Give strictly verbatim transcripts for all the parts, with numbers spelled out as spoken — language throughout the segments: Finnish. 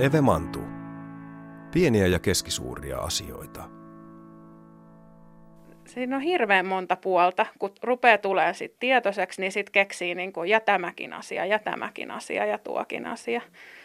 Eve Mantu. Pieniä ja keskisuuria asioita. Siinä on hirveän monta puolta. Kun rupeaa tulemaan sit tietoiseksi, niin sitten keksii niin kuin, ja tämäkin asia, ja tämäkin asia, ja tuokin asia.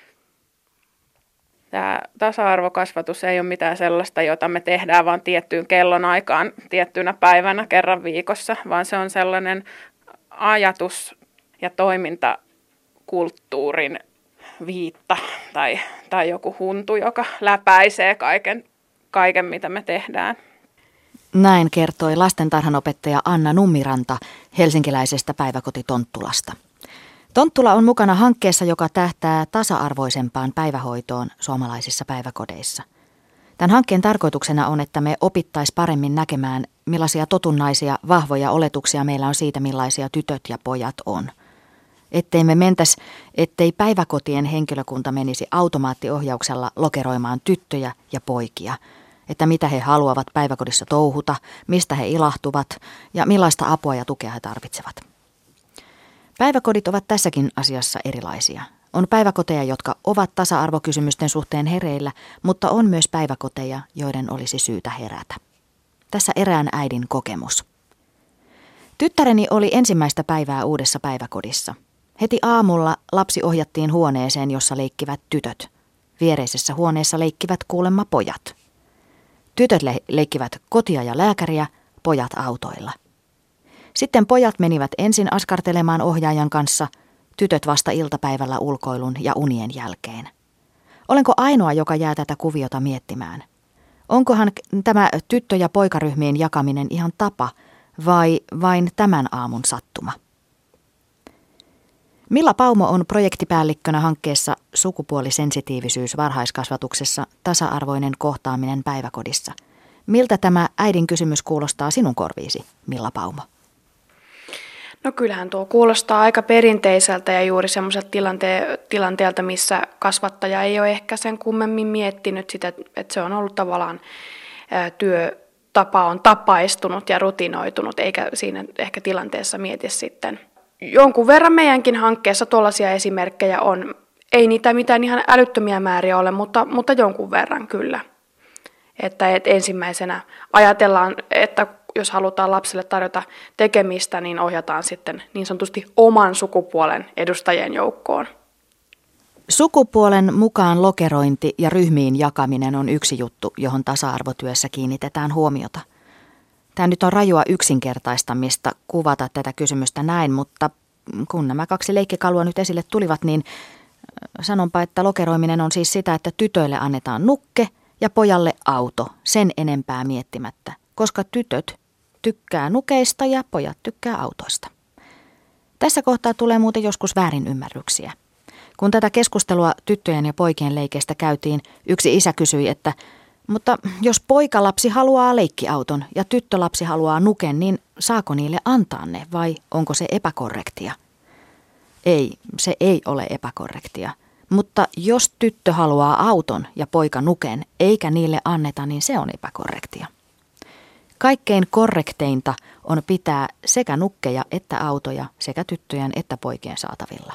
Tämä tasa-arvokasvatus ei ole mitään sellaista, jota me tehdään vain tiettyyn kellonaikaan, tiettynä päivänä kerran viikossa, vaan se on sellainen ajatus- ja toimintakulttuurin viitta tai, tai joku huntu, joka läpäisee kaiken, kaiken, mitä me tehdään. Näin kertoi lastentarhanopettaja Anna Nummiranta helsinkiläisestä päiväkoti Tonttulasta. Tonttula on mukana hankkeessa, joka tähtää tasa-arvoisempaan päivähoitoon suomalaisissa päiväkodeissa. Tämän hankkeen tarkoituksena on, että me opittaisiin paremmin näkemään, millaisia totunnaisia, vahvoja oletuksia meillä on siitä, millaisia tytöt ja pojat on. Ettei me mentäisi, ettei päiväkotien henkilökunta menisi automaattiohjauksella lokeroimaan tyttöjä ja poikia, että mitä he haluavat päiväkodissa touhuta, mistä he ilahtuvat ja millaista apua ja tukea he tarvitsevat. Päiväkodit ovat tässäkin asiassa erilaisia. On päiväkoteja, jotka ovat tasa-arvokysymysten suhteen hereillä, mutta on myös päiväkoteja, joiden olisi syytä herätä. Tässä erään äidin kokemus. Tyttäreni oli ensimmäistä päivää uudessa päiväkodissa. Heti aamulla lapsi ohjattiin huoneeseen, jossa leikkivät tytöt. Viereisessä huoneessa leikkivät kuulemma pojat. Tytöt le- leikkivät kotia ja lääkäriä, pojat autoilla. Sitten pojat menivät ensin askartelemaan ohjaajan kanssa, tytöt vasta iltapäivällä ulkoilun ja unien jälkeen. Olenko ainoa, joka jää tätä kuviota miettimään? Onkohan tämä tyttö- ja poikaryhmien jakaminen ihan tapa vai vain tämän aamun sattuma? Milla Paumo on projektipäällikkönä hankkeessa Sukupuolisensitiivisyys varhaiskasvatuksessa tasa-arvoinen kohtaaminen päiväkodissa. Miltä tämä äidin kysymys kuulostaa sinun korviisi, Milla Paumo? No kyllähän tuo kuulostaa aika perinteiseltä ja juuri semmoiselta tilante- tilanteelta, missä kasvattaja ei ole ehkä sen kummemmin miettinyt sitä, että se on ollut tavallaan ää, työtapa on tapaistunut ja rutinoitunut, eikä siinä ehkä tilanteessa mieti sitten. Jonkun verran meidänkin hankkeessa tuollaisia esimerkkejä on. Ei niitä mitään ihan älyttömiä määriä ole, mutta, mutta jonkun verran kyllä. Että et ensimmäisenä ajatellaan, että jos halutaan lapselle tarjota tekemistä, niin ohjataan sitten niin sanotusti oman sukupuolen edustajien joukkoon. Sukupuolen mukaan lokerointi ja ryhmiin jakaminen on yksi juttu, johon tasa-arvotyössä kiinnitetään huomiota. Tämä nyt on rajua yksinkertaistamista kuvata tätä kysymystä näin, mutta kun nämä kaksi leikkikalua nyt esille tulivat, niin sanonpa, että lokeroiminen on siis sitä, että tytöille annetaan nukke ja pojalle auto, sen enempää miettimättä, koska tytöt tykkää nukeista ja pojat tykkää autoista. Tässä kohtaa tulee muuten joskus väärinymmärryksiä. Kun tätä keskustelua tyttöjen ja poikien leikeistä käytiin, yksi isä kysyi, että mutta jos poikalapsi haluaa leikkiauton ja tyttölapsi haluaa nuken, niin saako niille antaa ne vai onko se epäkorrektia? Ei, se ei ole epäkorrektia. Mutta jos tyttö haluaa auton ja poika nuken eikä niille anneta, niin se on epäkorrektia. Kaikkein korrekteinta on pitää sekä nukkeja että autoja sekä tyttöjen että poikien saatavilla.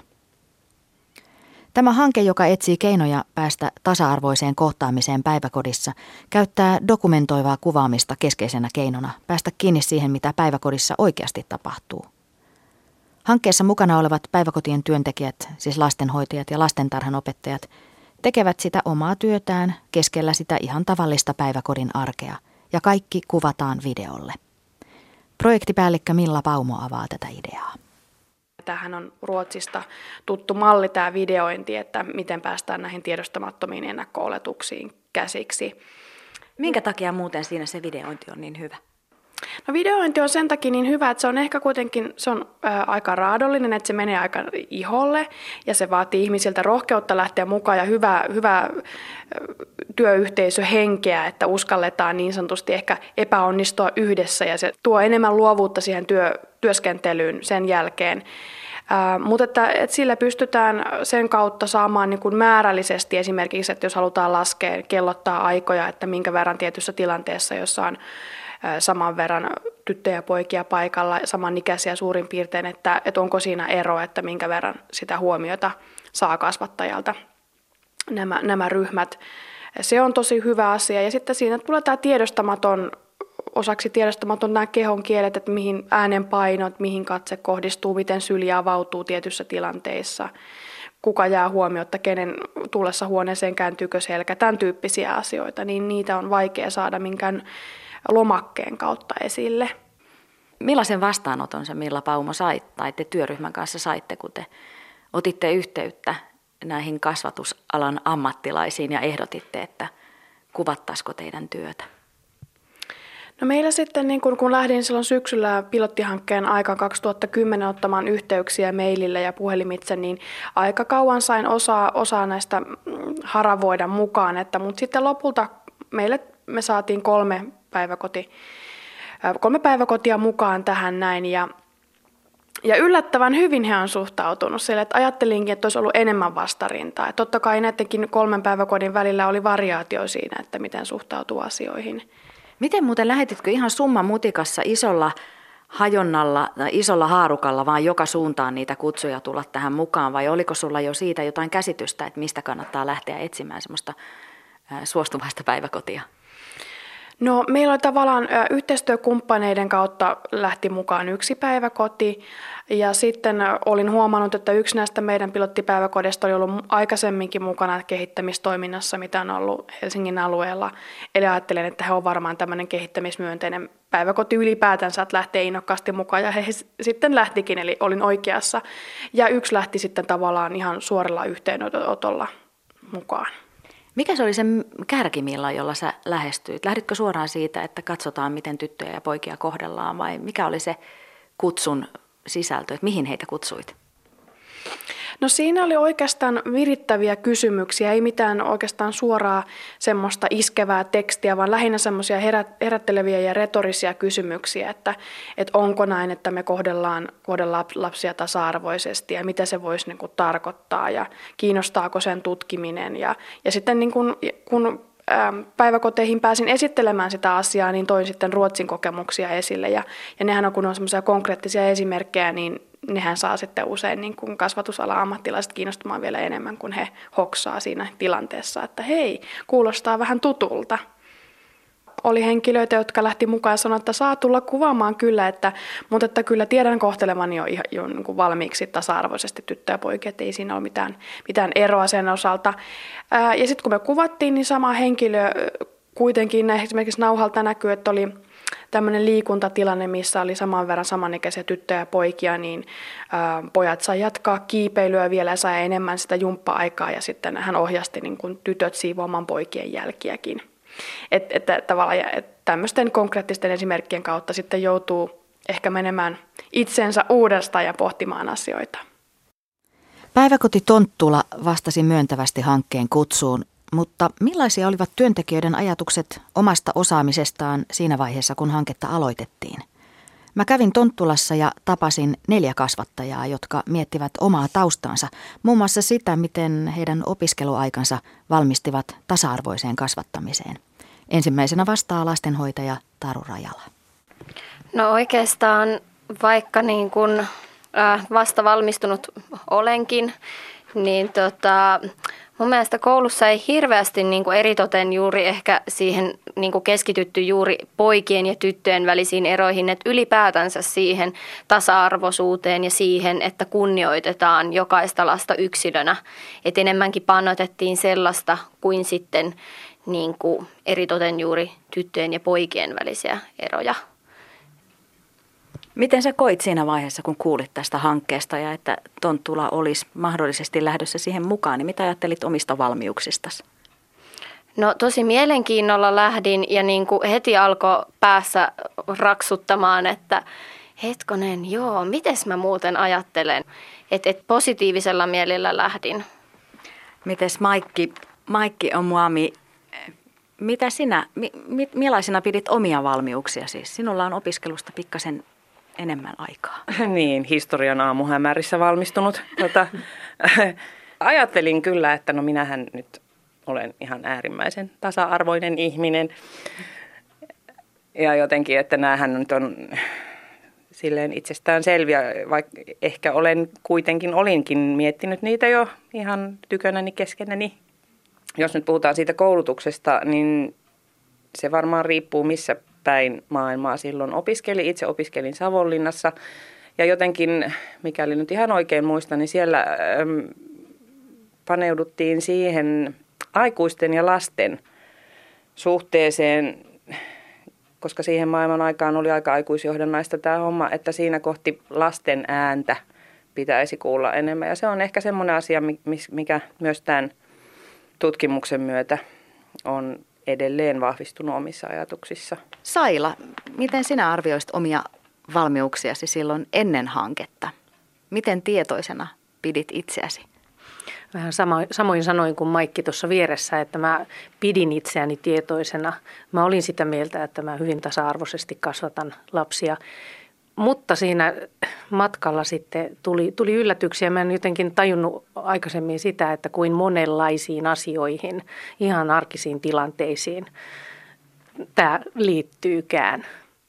Tämä hanke, joka etsii keinoja päästä tasa-arvoiseen kohtaamiseen päiväkodissa, käyttää dokumentoivaa kuvaamista keskeisenä keinona päästä kiinni siihen, mitä päiväkodissa oikeasti tapahtuu. Hankkeessa mukana olevat päiväkotien työntekijät, siis lastenhoitajat ja lastentarhanopettajat, tekevät sitä omaa työtään keskellä sitä ihan tavallista päiväkodin arkea, ja kaikki kuvataan videolle. Projektipäällikkö Milla Paumo avaa tätä ideaa. Tämähän on Ruotsista tuttu malli, tämä videointi, että miten päästään näihin tiedostamattomiin ennakko-oletuksiin käsiksi. Minkä takia muuten siinä se videointi on niin hyvä? No videointi on sen takia niin hyvä, että se on ehkä kuitenkin se on, ää, aika raadollinen, että se menee aika iholle ja se vaatii ihmisiltä rohkeutta lähteä mukaan ja hyvää, hyvää työyhteisöhenkeä, että uskalletaan niin sanotusti ehkä epäonnistua yhdessä ja se tuo enemmän luovuutta siihen työ, työskentelyyn sen jälkeen. Ää, mutta että, että sillä pystytään sen kautta saamaan niin kuin määrällisesti esimerkiksi, että jos halutaan laskea, kellottaa aikoja, että minkä verran tietyssä tilanteessa, jossa on saman verran tyttöjä ja poikia paikalla, samanikäisiä suurin piirtein, että, että onko siinä ero, että minkä verran sitä huomiota saa kasvattajalta. nämä, nämä ryhmät. Se on tosi hyvä asia. Ja sitten siinä tulee tämä tiedostamaton, osaksi tiedostamaton nämä kehon kielet, että mihin äänenpainot, mihin katse kohdistuu, miten syli avautuu tietyissä tilanteissa, kuka jää huomiotta, kenen tullessa huoneeseen kääntyykö selkä, tämän tyyppisiä asioita, niin niitä on vaikea saada minkään lomakkeen kautta esille. Millaisen vastaanoton se Milla Paumo sait, tai te työryhmän kanssa saitte, kun te otitte yhteyttä näihin kasvatusalan ammattilaisiin ja ehdotitte, että kuvattaisiko teidän työtä? No meillä sitten, niin kun, kun lähdin silloin syksyllä pilottihankkeen aikaan kaksituhattakymmenen ottamaan yhteyksiä mailillä ja puhelimitse, niin aika kauan sain osaa, osaa näistä haravoida mukaan, että, mutta sitten lopulta meille me saatiin kolme, päiväkoti, kolme päiväkotia mukaan tähän näin ja Ja yllättävän hyvin he on suhtautunut sille, että ajattelinkin, että olisi ollut enemmän vastarintaa. Ja totta kai näidenkin kolmen päiväkodin välillä oli variaatio siinä, että miten suhtautuu asioihin. Miten muuten lähetitkö ihan summa mutikassa isolla hajonnalla tai isolla haarukalla vaan joka suuntaan niitä kutsuja tulla tähän mukaan? Vai oliko sulla jo siitä jotain käsitystä, että mistä kannattaa lähteä etsimään semmoista suostuvaista päiväkotia? No meillä oli tavallaan yhteistyökumppaneiden kautta lähti mukaan yksi päiväkoti ja sitten olin huomannut, että yksi näistä meidän pilottipäiväkodeista oli ollut aikaisemminkin mukana kehittämistoiminnassa, mitä on ollut Helsingin alueella. Eli ajattelen, että he on varmaan tämmöinen kehittämismyönteinen päiväkoti ylipäätänsä, että lähtee innokkaasti mukaan ja he sitten lähtikin, eli olin oikeassa. Ja yksi lähti sitten tavallaan ihan suoralla yhteenotolla mukaan. Mikä se oli se kärkimilla, jolla sä lähestyit? Lähditkö suoraan siitä, että katsotaan, miten tyttöjä ja poikia kohdellaan, vai mikä oli se kutsun sisältö, että mihin heitä kutsuit? No siinä oli oikeastaan virittäviä kysymyksiä, ei mitään oikeastaan suoraa semmoista iskevää tekstiä, vaan lähinnä semmoisia herätteleviä ja retorisia kysymyksiä, että, että onko näin, että me kohdellaan, kohdellaan lapsia tasa-arvoisesti ja mitä se voisi niin kuin tarkoittaa ja kiinnostaako sen tutkiminen. Ja, ja sitten niin kuin, kun päiväkoteihin pääsin esittelemään sitä asiaa, niin toin sitten Ruotsin kokemuksia esille ja, ja nehän on, kun on semmoisia konkreettisia esimerkkejä, niin nehän saa sitten usein niin kuin kasvatusalan ammattilaiset kiinnostumaan vielä enemmän, kun he hoksaa siinä tilanteessa, että hei, kuulostaa vähän tutulta. Oli henkilöitä, jotka lähti mukaan ja sanoi, että saa tulla kuvaamaan kyllä, että, mutta että kyllä tiedän kohtelevani jo, jo niin kuin valmiiksi tasa-arvoisesti tyttöjä ja poikia, että ei siinä ole mitään, mitään eroa sen osalta. Ää, ja sitten kun me kuvattiin, niin sama henkilö kuitenkin esimerkiksi nauhalta näkyy, että oli tämmöinen liikuntatilanne, missä oli saman verran samanikäisiä tyttöjä ja poikia, niin ää, pojat sai jatkaa kiipeilyä vielä ja sai enemmän sitä jumppa-aikaa ja sitten hän ohjasti niin kuin tytöt siivoamaan poikien jälkiäkin. Että et, tavallaan et tämmöisten konkreettisten esimerkkien kautta sitten joutuu ehkä menemään itsensä uudestaan ja pohtimaan asioita. Päiväkoti Tonttula vastasi myöntävästi hankkeen kutsuun, mutta millaisia olivat työntekijöiden ajatukset omasta osaamisestaan siinä vaiheessa, kun hanketta aloitettiin? Mä kävin Tonttulassa ja tapasin neljä kasvattajaa, jotka miettivät omaa taustansa, muun muassa sitä, miten heidän opiskeluaikansa valmistivat tasa-arvoiseen kasvattamiseen. Ensimmäisenä vastaa lastenhoitaja Taru Rajala. No oikeastaan vaikka niin kun, äh, vasta valmistunut olenkin, niin tota, mun mielestä koulussa ei hirveästi niin kuin eritoten juuri ehkä siihen niin kuin keskitytty juuri poikien ja tyttöjen välisiin eroihin, että ylipäätänsä siihen tasa-arvoisuuteen ja siihen, että kunnioitetaan jokaista lasta yksilönä. Että enemmänkin painotettiin sellaista kuin sitten niin kuin eritoten juuri tyttöjen ja poikien välisiä eroja. Miten sä koit siinä vaiheessa, kun kuulit tästä hankkeesta ja että Tonttula olisi mahdollisesti lähdössä siihen mukaan, niin mitä ajattelit omista valmiuksistasi? No tosi mielenkiinnolla lähdin ja niin kuin heti alkoi päässä raksuttamaan, että hetkonen, joo, mites mä muuten ajattelen, että et positiivisella mielellä lähdin. Mites Maikki, Maikki Omuami, mitä sinä, mi, mi, millaisena pidit omia valmiuksia siis? Sinulla on opiskelusta pikkasen enemmän aikaa. Niin, historian aamuhämärissä valmistunut. Tota, ajattelin kyllä, että no minähän nyt olen ihan äärimmäisen tasa-arvoinen ihminen. Ja jotenkin, että näähän nyt on silleen itsestään selviä, vaikka ehkä olen kuitenkin olinkin miettinyt niitä jo ihan tykönäni keskenäni jos nyt puhutaan siitä koulutuksesta, niin se varmaan riippuu missä päin maailmaa silloin opiskeli. Itse opiskelin Savonlinnassa ja jotenkin, mikäli nyt ihan oikein muistan, niin siellä äm, paneuduttiin siihen aikuisten ja lasten suhteeseen, koska siihen maailman aikaan oli aika aikuisjohdannaista tämä homma, että siinä kohti lasten ääntä pitäisi kuulla enemmän. Ja se on ehkä semmoinen asia, mikä myös tämän tutkimuksen myötä on edelleen vahvistunut omissa ajatuksissa. Saila, miten sinä arvioisit omia valmiuksiasi silloin ennen hanketta? Miten tietoisena pidit itseäsi? Vähän sama, samoin sanoin kuin Maikki tuossa vieressä, että mä pidin itseäni tietoisena. Mä olin sitä mieltä, että mä hyvin tasa-arvoisesti kasvatan lapsia. Mutta siinä matkalla sitten tuli, tuli yllätyksiä. Mä en jotenkin tajunnut aikaisemmin sitä, että kuin monenlaisiin asioihin, ihan arkisiin tilanteisiin tämä liittyykään.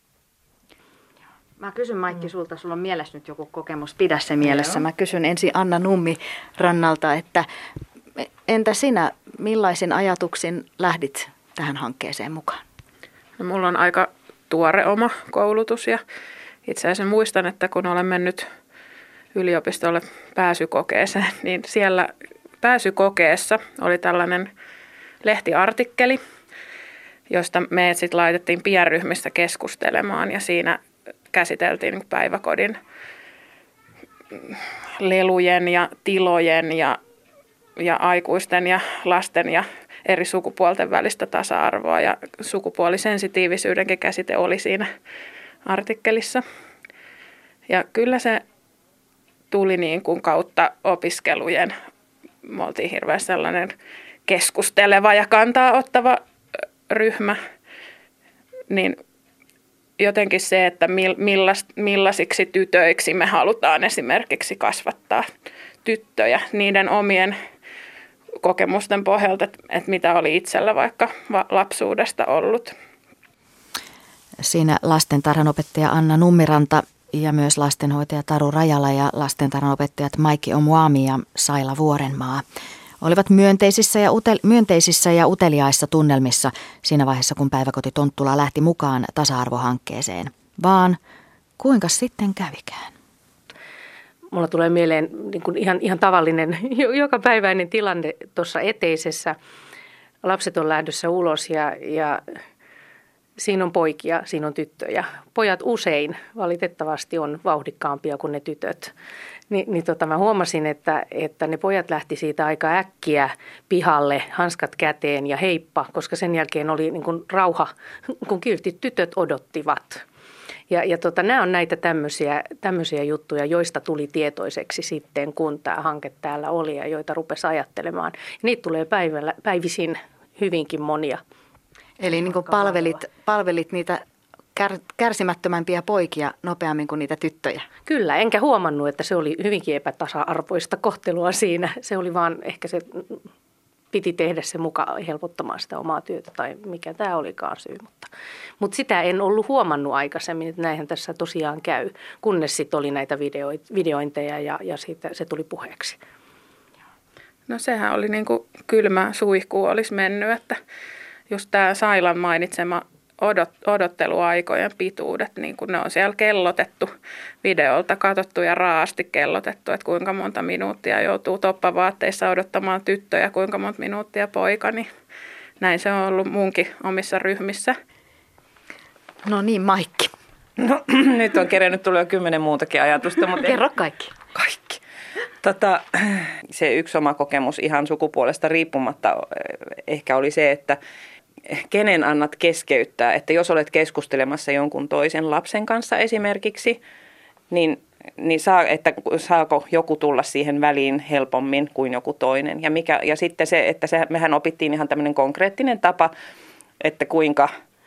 Mä kysyn Maikki sulta, sulla on mielessä nyt joku kokemus, pidä se mielessä. Mä kysyn ensin Anna Nummirannalta, että entä sinä, millaisin ajatuksin lähdit tähän hankkeeseen mukaan? No, mulla on aika tuore oma koulutus ja itse asiassa muistan, että kun olen mennyt yliopistolle pääsykokeeseen, niin siellä pääsykokeessa oli tällainen lehtiartikkeli, josta me sitten laitettiin pienryhmissä keskustelemaan ja siinä käsiteltiin päiväkodin lelujen ja tilojen ja, ja aikuisten ja lasten ja eri sukupuolten välistä tasa-arvoa ja sukupuolisensitiivisyydenkin käsite oli siinä artikkelissa. Ja kyllä se tuli niin kuin kautta opiskelujen. Me oltiin hirveän sellainen keskusteleva ja kantaa ottava ryhmä, niin jotenkin se, että millais, millaisiksi tytöiksi me halutaan esimerkiksi kasvattaa tyttöjä niiden omien kokemusten pohjalta, että mitä oli itsellä vaikka lapsuudesta ollut. Siinä lastentarhanopettaja Anna Nummiranta ja myös lastenhoitaja Taru Rajala ja lastentarhanopettajat Maikki Omuami ja Saila Vuorenmaa olivat myönteisissä ja, utel- myönteisissä ja uteliaissa tunnelmissa siinä vaiheessa, kun päiväkoti Tonttula lähti mukaan tasa-arvohankkeeseen. Vaan kuinka sitten kävikään? Mulla tulee mieleen niin kuin ihan, ihan tavallinen jokapäiväinen tilanne tuossa eteisessä. Lapset on lähdössä ulos ja, ja siinä on poikia, siinä on tyttöjä. Pojat usein valitettavasti on vauhdikkaampia kuin ne tytöt. Ni, niin tota, mä huomasin, että, että ne pojat lähti siitä aika äkkiä pihalle, hanskat käteen ja heippa, koska sen jälkeen oli niin kuin rauha, kun kiltit tytöt odottivat. Ja, ja tota, nämä on näitä tämmöisiä, tämmöisiä juttuja, joista tuli tietoiseksi sitten, kun tämä hanke täällä oli ja joita rupesi ajattelemaan. Ja niitä tulee päivällä, päivisin hyvinkin monia. Eli niin kuin palvelit, palvelit niitä kär, kärsimättömämpiä poikia nopeammin kuin niitä tyttöjä. Kyllä, enkä huomannut, että se oli hyvinkin epätasa-arvoista kohtelua siinä. Se oli vaan, ehkä se piti tehdä se mukaan helpottamaan sitä omaa työtä tai mikä tämä olikaan syy. Mutta, mutta sitä en ollut huomannut aikaisemmin, että näinhän tässä tosiaan käy, kunnes sitten oli näitä videointeja ja, ja siitä se tuli puheeksi. No sehän oli niin kuin kylmä suihku olisi mennyt, että just tämä Sailan mainitsema odot, odotteluaikojen pituudet, niin kun ne on siellä kellotettu videolta, katsottu ja raasti kellotettu, että kuinka monta minuuttia joutuu toppavaatteissa odottamaan tyttö ja kuinka monta minuuttia poika, niin näin se on ollut munkin omissa ryhmissä. No niin, Maikki. No nyt on kerennyt tulla jo kymmenen muutakin ajatusta. Mutta kerro kaikki. Kaikki. Tota, se yksi oma kokemus ihan sukupuolesta riippumatta ehkä oli se, että kenen annat keskeyttää, että jos olet keskustelemassa jonkun toisen lapsen kanssa esimerkiksi, niin, niin saa, että saako joku tulla siihen väliin helpommin kuin joku toinen. Ja, mikä, ja sitten se, että se, mehän opittiin ihan tämmöinen konkreettinen tapa, että kuinka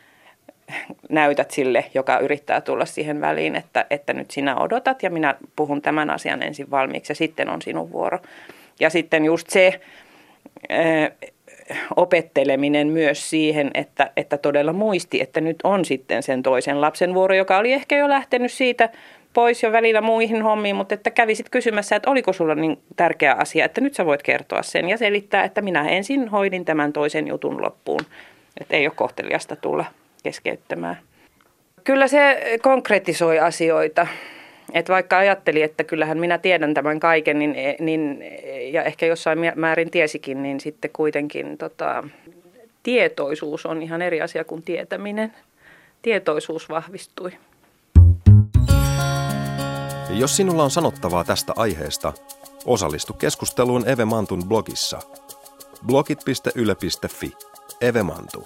näytät sille, joka yrittää tulla siihen väliin, että, että nyt sinä odotat ja minä puhun tämän asian ensin valmiiksi ja sitten on sinun vuoro. Ja sitten just se ää, opetteleminen myös siihen, että, että todella muisti, että nyt on sitten sen toisen lapsen vuoro, joka oli ehkä jo lähtenyt siitä pois jo välillä muihin hommiin, mutta että kävisit kysymässä, että oliko sulla niin tärkeä asia, että nyt sä voit kertoa sen ja selittää, että minä ensin hoidin tämän toisen jutun loppuun. Että ei ole kohteliasta tulla keskeyttämään. Kyllä se konkretisoi asioita. Että vaikka ajatteli, että kyllähän minä tiedän tämän kaiken, niin, niin, ja ehkä jossain määrin tiesikin, niin sitten kuitenkin tota, tietoisuus on ihan eri asia kuin tietäminen. Tietoisuus vahvistui. Jos sinulla on sanottavaa tästä aiheesta, osallistu keskusteluun Eve Mantun blogissa. blogit piste yle piste fi. Eve Mantu.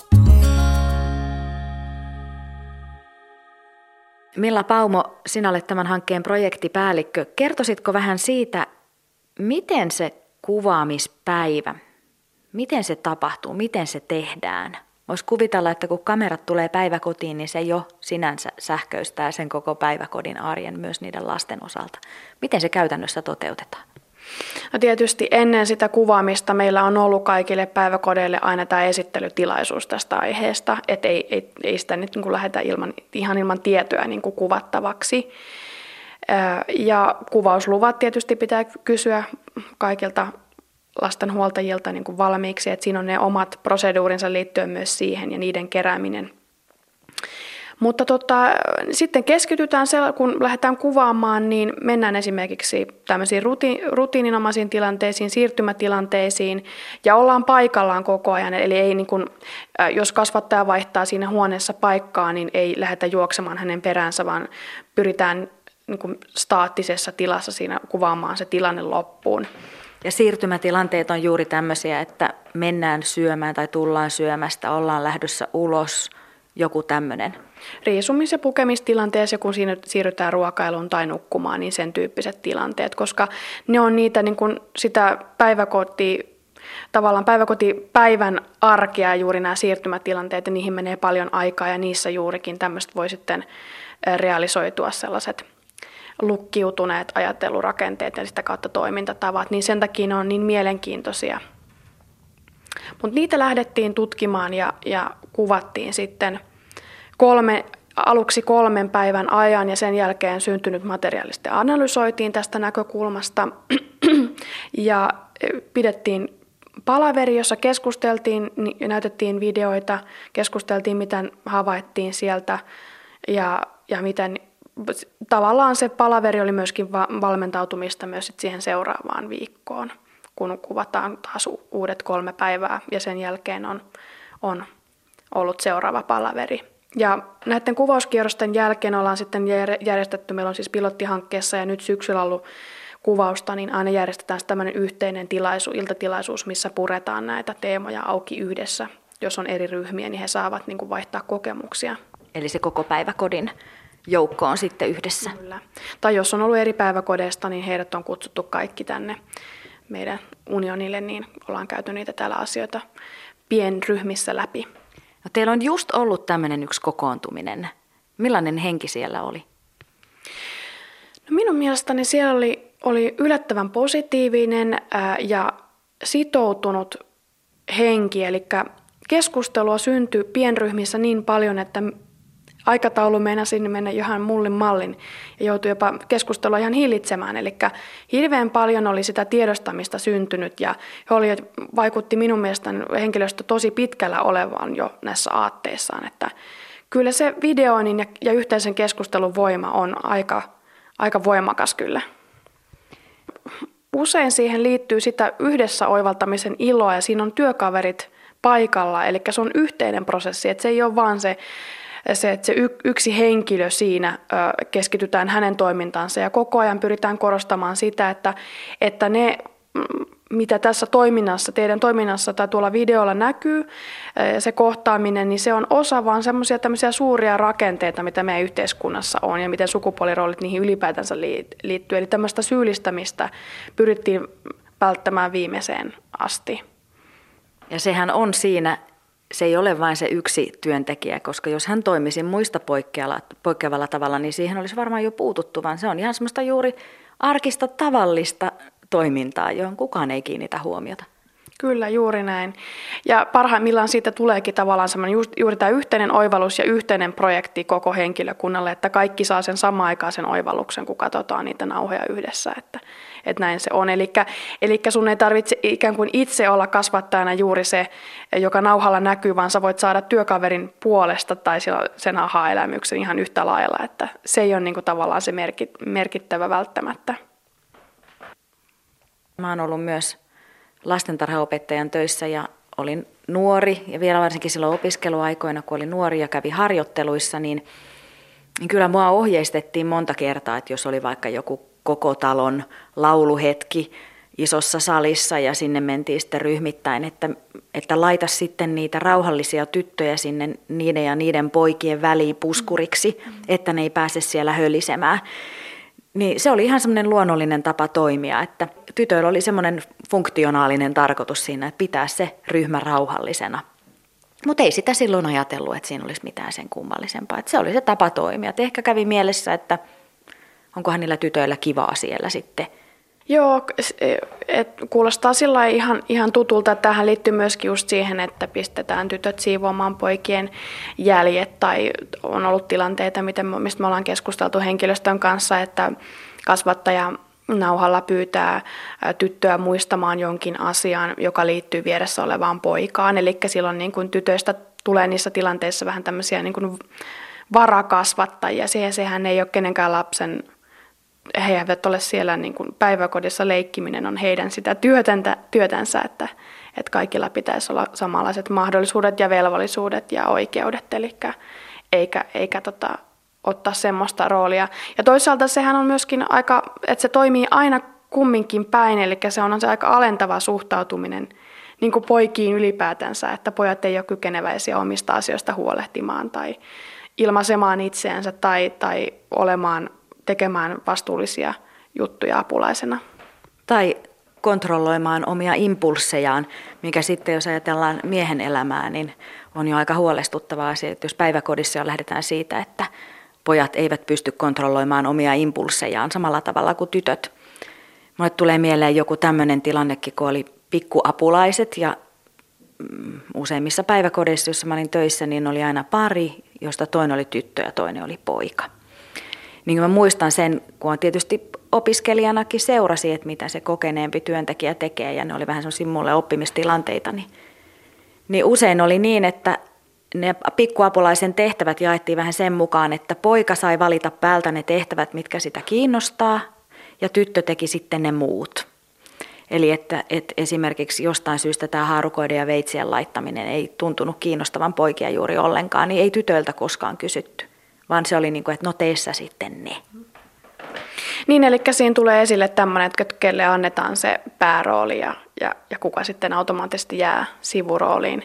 Milla Paumo, sinä olet tämän hankkeen projektipäällikkö. Kertoisitko vähän siitä, miten se kuvaamispäivä, miten se tapahtuu, miten se tehdään? Voisi kuvitella, että kun kamerat tulee päiväkotiin, niin se jo sinänsä sähköistää sen koko päiväkodin arjen myös niiden lasten osalta. Miten se käytännössä toteutetaan? No tietysti ennen sitä kuvaamista meillä on ollut kaikille päiväkodeille aina tämä esittelytilaisuus tästä aiheesta, että ei, ei, ei sitä nyt niin kuin lähdetä ilman, ihan ilman tietoa niin kuin kuvattavaksi. Ja kuvausluvat tietysti pitää kysyä kaikilta lastenhuoltajilta niin kuin valmiiksi, että siinä on ne omat proseduurinsa liittyen myös siihen ja niiden kerääminen. Mutta tota, sitten keskitytään, kun lähdetään kuvaamaan, niin mennään esimerkiksi tämmöisiin ruti, rutiininomaisiin tilanteisiin, siirtymätilanteisiin ja ollaan paikallaan koko ajan. Eli ei niin kuin, jos kasvattaja vaihtaa siinä huoneessa paikkaa, niin ei lähdetä juoksemaan hänen peräänsä, vaan pyritään niin kuin staattisessa tilassa siinä kuvaamaan se tilanne loppuun. Ja siirtymätilanteet on juuri tämmöisiä, että mennään syömään tai tullaan syömästä, ollaan lähdössä ulos, joku tämmöinen. Riisumis- ja pukemistilanteessa, kun siinä siirrytään ruokailuun tai nukkumaan, niin sen tyyppiset tilanteet, koska ne on niitä niin kuin sitä päiväkotia, tavallaan päiväkotipäivän arkea juuri nämä siirtymätilanteet, ja niihin menee paljon aikaa, ja niissä juurikin tämmöistä voi sitten realisoitua sellaiset lukkiutuneet ajattelurakenteet ja sitä kautta toimintatavat, niin sen takia ne on niin mielenkiintoisia. Mutta niitä lähdettiin tutkimaan ja, ja kuvattiin sitten kolme, aluksi kolmen päivän ajan ja sen jälkeen syntynyt materiaali sitten analysoitiin tästä näkökulmasta ja pidettiin palaveri, jossa keskusteltiin ja näytettiin videoita, keskusteltiin mitä havaittiin sieltä ja, ja miten tavallaan se palaveri oli myöskin valmentautumista myös sit siihen seuraavaan viikkoon, kun kuvataan taas uudet kolme päivää ja sen jälkeen on, on ollut seuraava palaveri. Ja näiden kuvauskierrosten jälkeen ollaan sitten järjestetty, meillä on siis pilottihankkeessa ja nyt syksyllä ollut kuvausta, niin aina järjestetään tämmöinen yhteinen tilaisu, iltatilaisuus, missä puretaan näitä teemoja auki yhdessä. Jos on eri ryhmiä, niin he saavat niin kuin vaihtaa kokemuksia. Eli se koko päiväkodin joukko on sitten yhdessä. Kyllä. Tai jos on ollut eri päiväkodeista, niin heidät on kutsuttu kaikki tänne meidän unionille, niin ollaan käyty niitä täällä asioita pienryhmissä läpi. No, teillä on just ollut tämmöinen yksi kokoontuminen. Millainen henki siellä oli? No, minun mielestäni siellä oli, oli yllättävän positiivinen ää, ja sitoutunut henki. Eli keskustelua syntyi pienryhmissä niin paljon, että aikataulu meinasi mennä johon mullin mallin ja joutui jopa keskustelua ihan hillitsemään. Eli hirveän paljon oli sitä tiedostamista syntynyt ja he oli, vaikutti minun mielestäni henkilöstö tosi pitkällä olevan jo näissä aatteissaan. Että kyllä se videoinnin ja, ja yhteisen keskustelun voima on aika, aika voimakas kyllä. Usein siihen liittyy sitä yhdessä oivaltamisen iloa ja siinä on työkaverit paikalla. Eli se on yhteinen prosessi, että se ei ole vaan se Se, että se yksi henkilö siinä keskitytään hänen toimintaansa ja koko ajan pyritään korostamaan sitä, että, että ne, mitä tässä toiminnassa, teidän toiminnassa tai tuolla videolla näkyy, se kohtaaminen, niin se on osa vaan semmoisia tämmöisiä suuria rakenteita, mitä meidän yhteiskunnassa on ja miten sukupuoliroolit niihin ylipäätänsä liittyy. Eli tämmöistä syyllistämistä pyrittiin välttämään viimeiseen asti. Ja sehän on siinä. Se ei ole vain se yksi työntekijä, koska jos hän toimisi muista poikkeavalla tavalla, niin siihen olisi varmaan jo puututtu, vaan se on ihan semmoista juuri arkista tavallista toimintaa, johon kukaan ei kiinnitä huomiota. Kyllä, juuri näin. Ja parhaimmillaan siitä tuleekin tavallaan semmoinen ju- juuri tämä yhteinen oivallus ja yhteinen projekti koko henkilökunnalle, että kaikki saa sen samaan-aikaisen oivalluksen, kun katsotaan niitä nauhoja yhdessä, että, että näin se on. Eli sun ei tarvitse ikään kuin itse olla kasvattajana juuri se, joka nauhalla näkyy, vaan sä voit saada työkaverin puolesta tai sen aha-elämyksen ihan yhtä lailla, että se ei ole niin kuin tavallaan se merkittävä välttämättä. Mä oon ollut myös lastentarhaopettajan töissä ja olin nuori ja vielä varsinkin silloin opiskeluaikoina, kun olin nuori ja kävi harjoitteluissa, niin, niin kyllä mua ohjeistettiin monta kertaa, että jos oli vaikka joku koko talon lauluhetki isossa salissa ja sinne mentiin sitten ryhmittäin, että, että laita sitten niitä rauhallisia tyttöjä sinne niiden ja niiden poikien väliin puskuriksi, että ne ei pääse siellä hölisemään. Niin se oli ihan semmoinen luonnollinen tapa toimia, että tytöillä oli semmoinen funktionaalinen tarkoitus siinä, että pitää se ryhmä rauhallisena. Mutta ei sitä silloin ajatellut, että siinä olisi mitään sen kummallisempaa. Että se oli se tapa toimia. Et ehkä kävi mielessä, että onkohan niillä tytöillä kivaa siellä sitten. Joo, et kuulostaa sillä ihan, ihan tutulta, että tähän liittyy myöskin just siihen, että pistetään tytöt siivoamaan poikien jäljet, tai on ollut tilanteita, mistä me ollaan keskusteltu henkilöstön kanssa, että kasvattaja nauhalla pyytää tyttöä muistamaan jonkin asian, joka liittyy vieressä olevaan poikaan, eli silloin niin kun tytöistä tulee niissä tilanteissa vähän tämmöisiä niin kun varakasvattajia, siihen sehän ei ole kenenkään lapsen. He eivät ole siellä niin kuin päiväkodissa, leikkiminen on heidän sitä työtäntä, työtänsä, että, että kaikilla pitäisi olla samanlaiset mahdollisuudet ja velvollisuudet ja oikeudet, eli eikä, eikä tota, ottaa semmoista roolia. Ja toisaalta sehän on myöskin aika, että se toimii aina kumminkin päin, eli se on se aika alentava suhtautuminen niin kuin poikiin ylipäätänsä, että pojat ei ole kykeneväisiä omista asioista huolehtimaan tai ilmaisemaan itseänsä tai, tai olemaan tekemään vastuullisia juttuja apulaisena. Tai kontrolloimaan omia impulssejaan, mikä sitten, jos ajatellaan miehen elämää, niin on jo aika huolestuttava asia, että jos päiväkodissa jo lähdetään siitä, että pojat eivät pysty kontrolloimaan omia impulssejaan samalla tavalla kuin tytöt. Mulle tulee mieleen joku tämmöinen tilannekin, kun oli pikkuapulaiset ja useimmissa päiväkodeissa, joissa mä olin töissä, niin oli aina pari, josta toinen oli tyttö ja toinen oli poika. Niin mä muistan sen, kun on tietysti opiskelijanakin seurasi, että mitä se kokeneempi työntekijä tekee, ja ne oli vähän sellaisia mulle oppimistilanteita, niin, niin usein oli niin, että ne pikkuapulaisen tehtävät jaettiin vähän sen mukaan, että poika sai valita päältä ne tehtävät, mitkä sitä kiinnostaa, ja tyttö teki sitten ne muut. Eli että, että esimerkiksi jostain syystä tämä haarukoiden ja veitsien laittaminen ei tuntunut kiinnostavan poikia juuri ollenkaan, niin ei tytöiltä koskaan kysytty. Vaan se oli niin kuin, että no tee sä sitten ne. Niin, eli siinä tulee esille tämmöinen, että kelle annetaan se päärooli ja, ja, ja kuka sitten automaattisesti jää sivurooliin.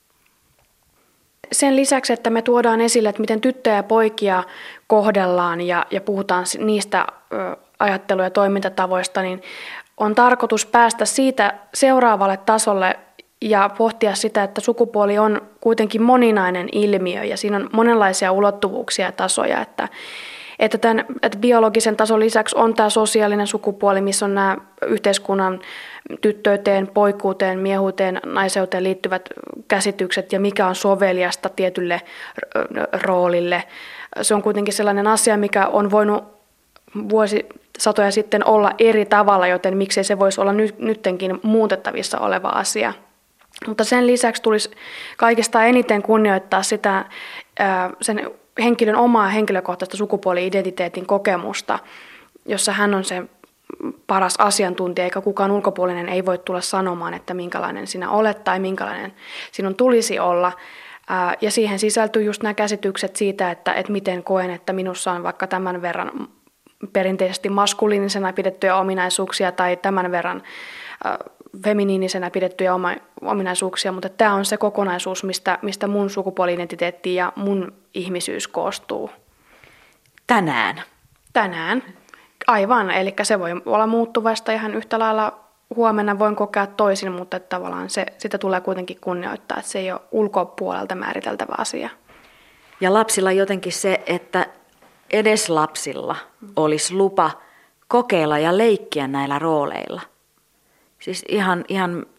Sen lisäksi, että me tuodaan esille, että miten tyttöjä ja poikia kohdellaan ja, ja puhutaan niistä ö, ajattelu- ja toimintatavoista, niin on tarkoitus päästä siitä seuraavalle tasolle ja pohtia sitä, että sukupuoli on kuitenkin moninainen ilmiö ja siinä on monenlaisia ulottuvuuksia ja tasoja, että, että, tämän, että biologisen tason lisäksi on tämä sosiaalinen sukupuoli, missä on nämä yhteiskunnan tyttöyteen, poikuuteen, miehuuteen, naiseuteen liittyvät käsitykset ja mikä on soveliasta tietylle roolille. Se on kuitenkin sellainen asia, mikä on voinut vuosisatoja sitten olla eri tavalla, joten miksei se voisi olla nyt, nyttenkin muutettavissa oleva asia. Mutta sen lisäksi tulisi kaikista eniten kunnioittaa sitä sen henkilön omaa henkilökohtaista sukupuoli-identiteetin kokemusta, jossa hän on se paras asiantuntija, eikä kukaan ulkopuolinen ei voi tulla sanomaan, että minkälainen sinä olet tai minkälainen sinun tulisi olla. Ja siihen sisältyy just nämä käsitykset siitä, että, että miten koen, että minussa on vaikka tämän verran perinteisesti maskuliinisena pidettyjä ominaisuuksia tai tämän verran feminiinisenä pidettyjä ominaisuuksia, mutta tämä on se kokonaisuus, mistä, mistä mun sukupuoli-identiteetti ja mun ihmisyys koostuu. Tänään. Tänään. Aivan, eli se voi olla muuttuvasta ihan yhtä lailla huomenna voin kokea toisin, mutta tavallaan se, sitä tulee kuitenkin kunnioittaa, että se ei ole ulkopuolelta määriteltävä asia. Ja lapsilla jotenkin se, että edes lapsilla olisi lupa kokeilla ja leikkiä näillä rooleilla. Siis ihan, ihan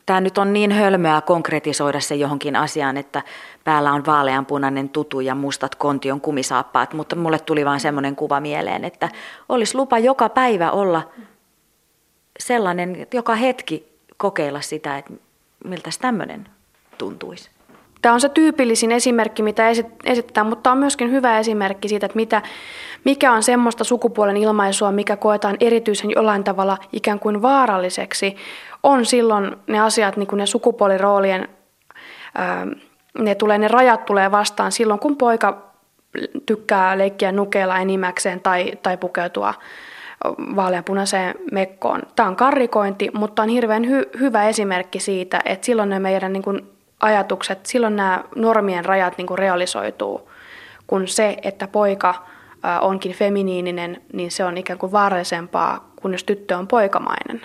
Tämä nyt on niin hölmöä konkretisoida se johonkin asiaan, että päällä on vaaleanpunainen tutu ja mustat kontion kumisaappaat, mutta mulle tuli vaan semmoinen kuva mieleen, että olisi lupa joka päivä olla sellainen, että joka hetki kokeilla sitä, että miltä tämmöinen tuntuisi. Tämä on se tyypillisin esimerkki, mitä esitetään, mutta on myöskin hyvä esimerkki siitä, että mitä, mikä on semmoista sukupuolen ilmaisua, mikä koetaan erityisen jollain tavalla ikään kuin vaaralliseksi. On silloin ne asiat, niin kuin ne sukupuoliroolien, ää, ne, tulee, ne rajat tulee vastaan silloin, kun poika tykkää leikkiä nukeilla enimmäkseen tai, tai pukeutua vaaleanpunaiseen mekkoon. Tämä on karrikointi, mutta on hirveän hy, hyvä esimerkki siitä, että silloin ne meidän niin kuin ajatukset, silloin nämä normien rajat niin kuin realisoituu, kun se, että poika onkin feminiininen, niin se on ikään kuin vaarallisempaa kuin jos tyttö on poikamainen.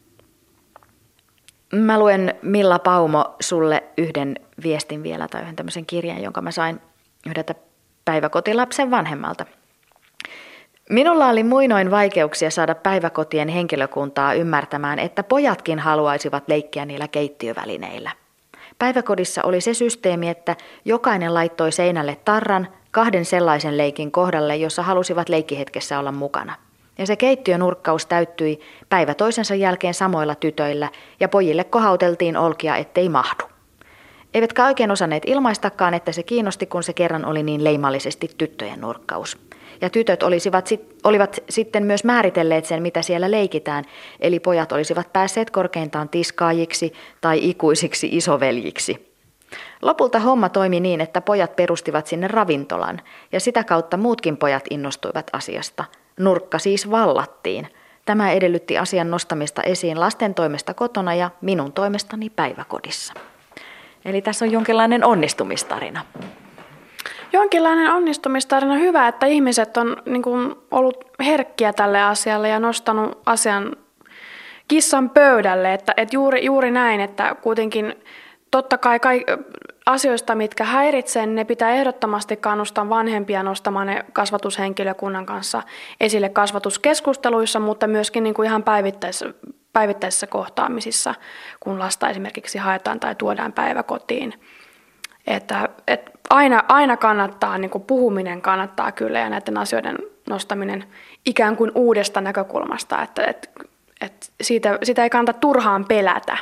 Mä luen Milla Paumo sulle yhden viestin vielä tai yhden tämmöisen kirjan, jonka mä sain yhdeltä päiväkotilapsen vanhemmalta. Minulla oli muinoin vaikeuksia saada päiväkotien henkilökuntaa ymmärtämään, että pojatkin haluaisivat leikkiä niillä keittiövälineillä. Päiväkodissa oli se systeemi, että jokainen laittoi seinälle tarran kahden sellaisen leikin kohdalle, jossa halusivat leikkihetkessä olla mukana. Ja se keittiönurkkaus täyttyi päivä toisensa jälkeen samoilla tytöillä ja pojille kohauteltiin olkia, ettei mahdu. Eivätkä oikein osanneet ilmaistakaan, että se kiinnosti, kun se kerran oli niin leimallisesti tyttöjen nurkkaus. Ja tytöt olisivat sit, olivat sitten myös määritelleet sen, mitä siellä leikitään, eli pojat olisivat päässeet korkeintaan tiskaajiksi tai ikuisiksi isoveljiksi. Lopulta homma toimi niin, että pojat perustivat sinne ravintolan, ja sitä kautta muutkin pojat innostuivat asiasta. Nurkka siis vallattiin. Tämä edellytti asian nostamista esiin lasten toimesta kotona ja minun toimestani päiväkodissa. Eli tässä on jonkinlainen onnistumistarina. Jonkinlainen onnistumistarina. Hyvä, että ihmiset on niin kuin, ollut herkkiä tälle asialle ja nostanut asian kissan pöydälle. Että, että juuri, juuri näin, että kuitenkin totta kai, kai asioista, mitkä häiritsee, ne pitää ehdottomasti kannustaa vanhempia nostamaan ne kasvatushenkilökunnan kanssa esille kasvatuskeskusteluissa, mutta myöskin niin kuin ihan päivittäisissä, päivittäisissä kohtaamisissa, kun lasta esimerkiksi haetaan tai tuodaan päiväkotiin. Että, että aina, aina kannattaa, niin kuin puhuminen kannattaa kyllä ja näiden asioiden nostaminen ikään kuin uudesta näkökulmasta, että, että, että siitä, sitä ei kannata turhaan pelätä.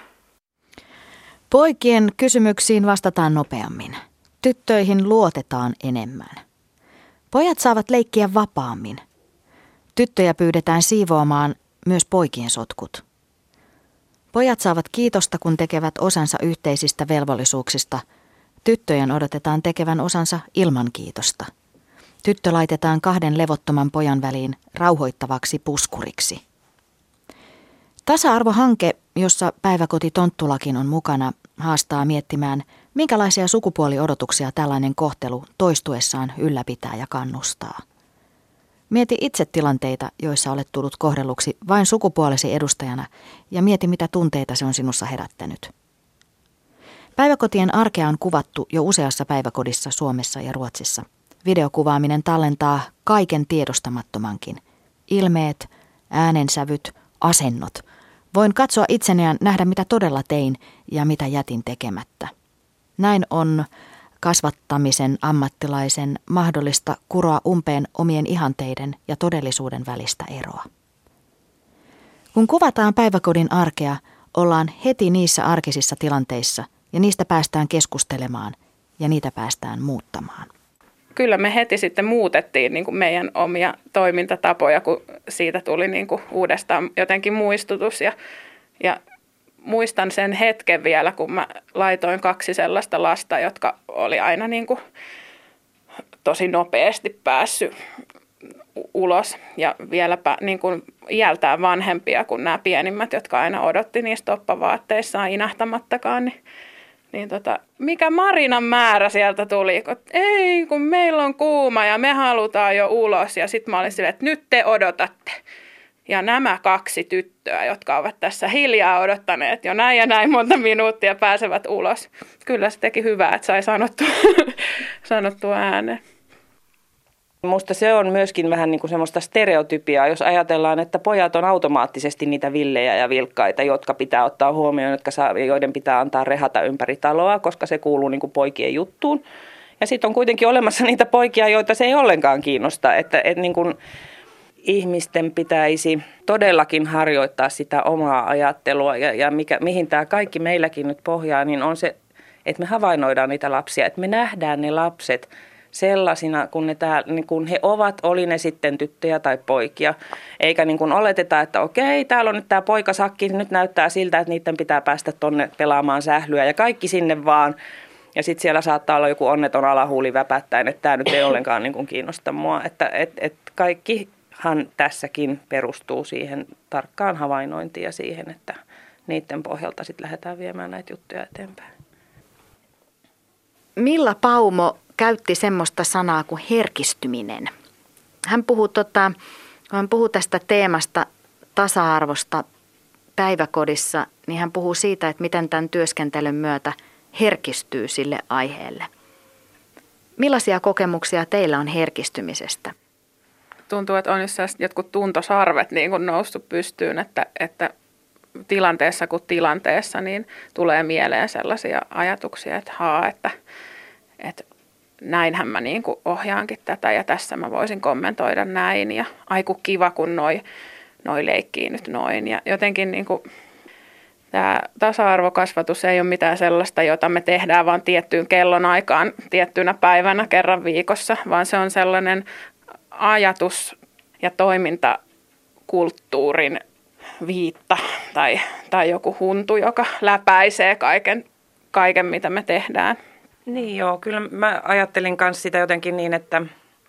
Poikien kysymyksiin vastataan nopeammin. Tyttöihin luotetaan enemmän. Pojat saavat leikkiä vapaammin. Tyttöjä pyydetään siivoamaan myös poikien sotkut. Pojat saavat kiitosta, kun tekevät osansa yhteisistä velvollisuuksista. Tyttöjen odotetaan tekevän osansa ilman kiitosta. Tyttö laitetaan kahden levottoman pojan väliin rauhoittavaksi puskuriksi. Tasa-arvohanke, jossa päiväkoti Tonttulakin on mukana, haastaa miettimään, minkälaisia sukupuoliodotuksia tällainen kohtelu toistuessaan ylläpitää ja kannustaa. Mieti itse tilanteita, joissa olet tullut kohdelluksi vain sukupuolesi edustajana ja mieti, mitä tunteita se on sinussa herättänyt. Päiväkotien arkea on kuvattu jo useassa päiväkodissa Suomessa ja Ruotsissa. Videokuvaaminen tallentaa kaiken tiedostamattomankin. Ilmeet, äänensävyt, asennot. Voin katsoa itseni ja nähdä, mitä todella tein ja mitä jätin tekemättä. Näin on kasvattamisen ammattilaisen mahdollista kuroa umpeen omien ihanteiden ja todellisuuden välistä eroa. Kun kuvataan päiväkodin arkea, ollaan heti niissä arkisissa tilanteissa ja niistä päästään keskustelemaan ja niitä päästään muuttamaan. Kyllä me heti sitten muutettiin niin kuin meidän omia toimintatapoja, kun siitä tuli niin kuin uudestaan jotenkin muistutus. Ja, ja muistan sen hetken vielä, kun mä laitoin kaksi sellaista lasta, jotka oli aina niin kuin tosi nopeasti päässyt ulos. Ja vieläpä niin kuin iältään vanhempia kuin nämä pienimmät, jotka aina odotti niissä toppavaatteissaan inähtämättäkään, niin Niin tota, mikä Marinan määrä sieltä tuli, kun ei kun meillä on kuuma ja me halutaan jo ulos. Ja sitten mä olin silleen, että nyt te odotatte. Ja nämä kaksi tyttöä, jotka ovat tässä hiljaa odottaneet jo näin ja näin monta minuuttia pääsevät ulos. Kyllä se teki hyvää, että sai sanottua, sanottua ääneen. Musta se on myöskin vähän niin kuin semmoista stereotypiaa, jos ajatellaan, että pojat on automaattisesti niitä villejä ja vilkkaita, jotka pitää ottaa huomioon, jotka saa, joiden pitää antaa rehata ympäri taloa, koska se kuuluu niin kuin poikien juttuun. Ja sitten on kuitenkin olemassa niitä poikia, joita se ei ollenkaan kiinnosta, että, että niin kuin ihmisten pitäisi todellakin harjoittaa sitä omaa ajattelua ja, ja mikä, mihin tämä kaikki meilläkin nyt pohjaa, niin on se, että me havainnoidaan niitä lapsia, että me nähdään ne lapset sellaisina, kun, ne tää, niin kun he ovat, oli ne sitten tyttöjä tai poikia. Eikä niin kun oleteta, että okei, täällä on nyt tämä poikasakki, nyt näyttää siltä, että niiden pitää päästä tonne pelaamaan sählyä ja kaikki sinne vaan. Ja sitten siellä saattaa olla joku onneton alahuuli väpättäen, että tämä nyt ei ollenkaan niin kun kiinnosta mua. Että et, et kaikkihan tässäkin perustuu siihen tarkkaan havainnointiin ja siihen, että niiden pohjalta sitten lähdetään viemään näitä juttuja eteenpäin. Milla Paumo käytti semmoista sanaa kuin herkistyminen. Hän puhuu, tota, hän puhuu tästä teemasta tasa-arvosta päiväkodissa, niin hän puhuu siitä, että miten tämän työskentelyn myötä herkistyy sille aiheelle. Millaisia kokemuksia teillä on herkistymisestä? Tuntuu, että on jotkut tuntosarvet niin kuin noussut pystyyn, että, että tilanteessa kuin tilanteessa niin tulee mieleen sellaisia ajatuksia, että haa, että, että näinhän mä niin kuin ohjaankin tätä ja tässä mä voisin kommentoida näin ja aiku kiva, kun noi, noi leikkii nyt noin. Ja jotenkin niin kuin tämä tasa-arvokasvatus ei ole mitään sellaista, jota me tehdään vaan tiettyyn kellonaikaan tiettynä päivänä kerran viikossa, vaan se on sellainen ajatus- ja toimintakulttuurin viitta tai, tai joku huntu, joka läpäisee kaiken, kaiken, mitä me tehdään. Niin joo, kyllä mä ajattelin myös sitä jotenkin niin, että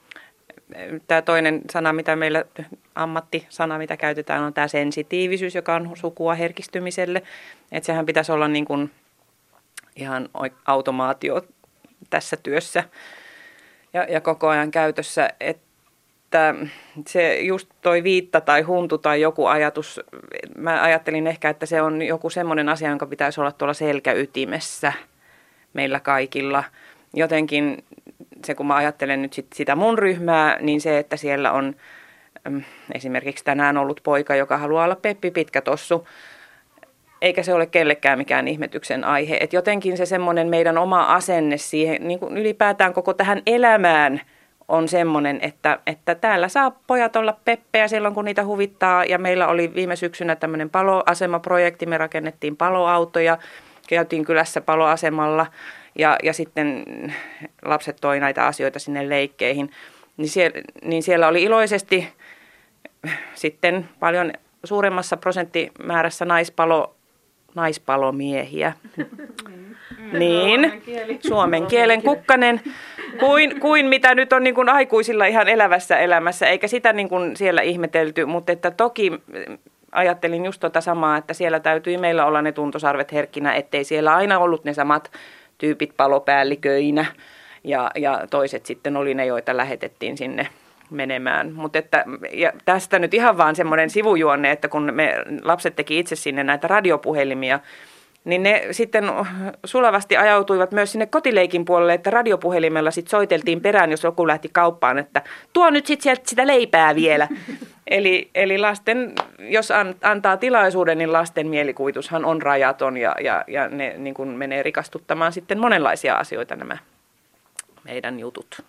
tämä toinen sana, mitä meillä, ammattisana, mitä käytetään, on tämä sensitiivisyys, joka on sukua herkistymiselle. Että sehän pitäisi olla niin kuin ihan automaatio tässä työssä ja, ja koko ajan käytössä, että se just toi viitta tai huntu tai joku ajatus, mä ajattelin ehkä, että se on joku semmoinen asia, jonka pitäisi olla tuolla selkäytimessä meillä kaikilla. Jotenkin se, kun mä ajattelen nyt sit sitä mun ryhmää, niin se, että siellä on äm, esimerkiksi tänään ollut poika, joka haluaa olla Peppi Pitkätossu, eikä se ole kellekään mikään ihmetyksen aihe. Et jotenkin se semmoinen meidän oma asenne siihen, niin kuin ylipäätään koko tähän elämään on semmoinen, että, että täällä saa pojat olla peppejä silloin, kun niitä huvittaa. Ja meillä oli viime syksynä tämmöinen paloasemaprojekti, me rakennettiin paloautoja, käytiin kylässä paloasemalla ja, ja sitten lapset toi näitä asioita sinne leikkeihin. Niin siellä, niin siellä oli iloisesti sitten paljon suuremmassa prosenttimäärässä naispalo, naispalomiehiä. Niin, suomen, kieli. suomen kielen kukkanen, kuin, kuin mitä nyt on niin kuin aikuisilla ihan elävässä elämässä, eikä sitä niin kuin siellä ihmetelty, mutta että toki ajattelin just tuota samaa, että siellä täytyi meillä olla ne tuntosarvet herkkinä, ettei siellä aina ollut ne samat tyypit palopäälliköinä ja, ja toiset sitten oli ne, joita lähetettiin sinne menemään. Mutta että ja tästä nyt ihan vaan semmoinen sivujuonne, että kun me lapset teki itse sinne näitä radiopuhelimia, niin ne sitten sulavasti ajautuivat myös sinne kotileikin puolelle, että radiopuhelimella sitten soiteltiin perään, jos joku lähti kauppaan, että tuo nyt sitten sieltä sitä leipää vielä. Eli, eli lasten, jos an, antaa tilaisuuden, niin lasten mielikuvitushan on rajaton ja, ja, ja ne niin kuin menee rikastuttamaan sitten monenlaisia asioita nämä meidän jutut.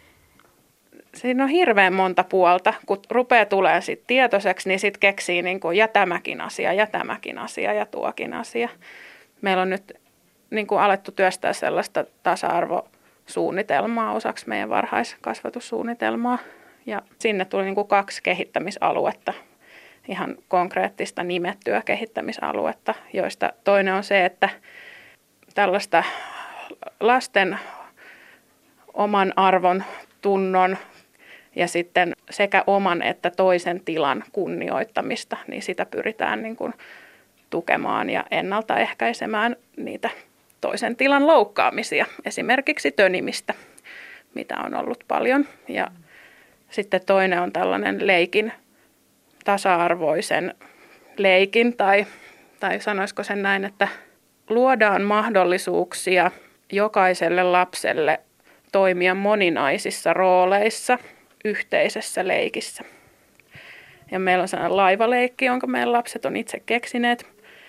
Siinä on hirveän monta puolta. Kun rupeaa tulemaan sit tietoiseksi, niin sitten keksii niin kuin, ja tämäkin asia, ja tämäkin asia, ja tuokin asia. Meillä on nyt niin kuin, alettu työstää sellaista tasa-arvosuunnitelmaa osaksi meidän varhaiskasvatussuunnitelmaa. Ja sinne tuli niin kuin, kaksi kehittämisaluetta, ihan konkreettista nimettyä kehittämisaluetta, joista toinen on se, että tällaista lasten oman arvon tunnon ja sitten sekä oman että toisen tilan kunnioittamista, niin sitä pyritään niin kuin tukemaan ja ennaltaehkäisemään niitä toisen tilan loukkaamisia, esimerkiksi tönimistä, mitä on ollut paljon. Ja sitten toinen on tällainen leikin, tasa-arvoisen leikin, tai, tai sanoisiko sen näin, että luodaan mahdollisuuksia jokaiselle lapselle toimia moninaisissa rooleissa yhteisessä leikissä. Ja meillä on sellainen laivaleikki, jonka meidän lapset on itse keksineet.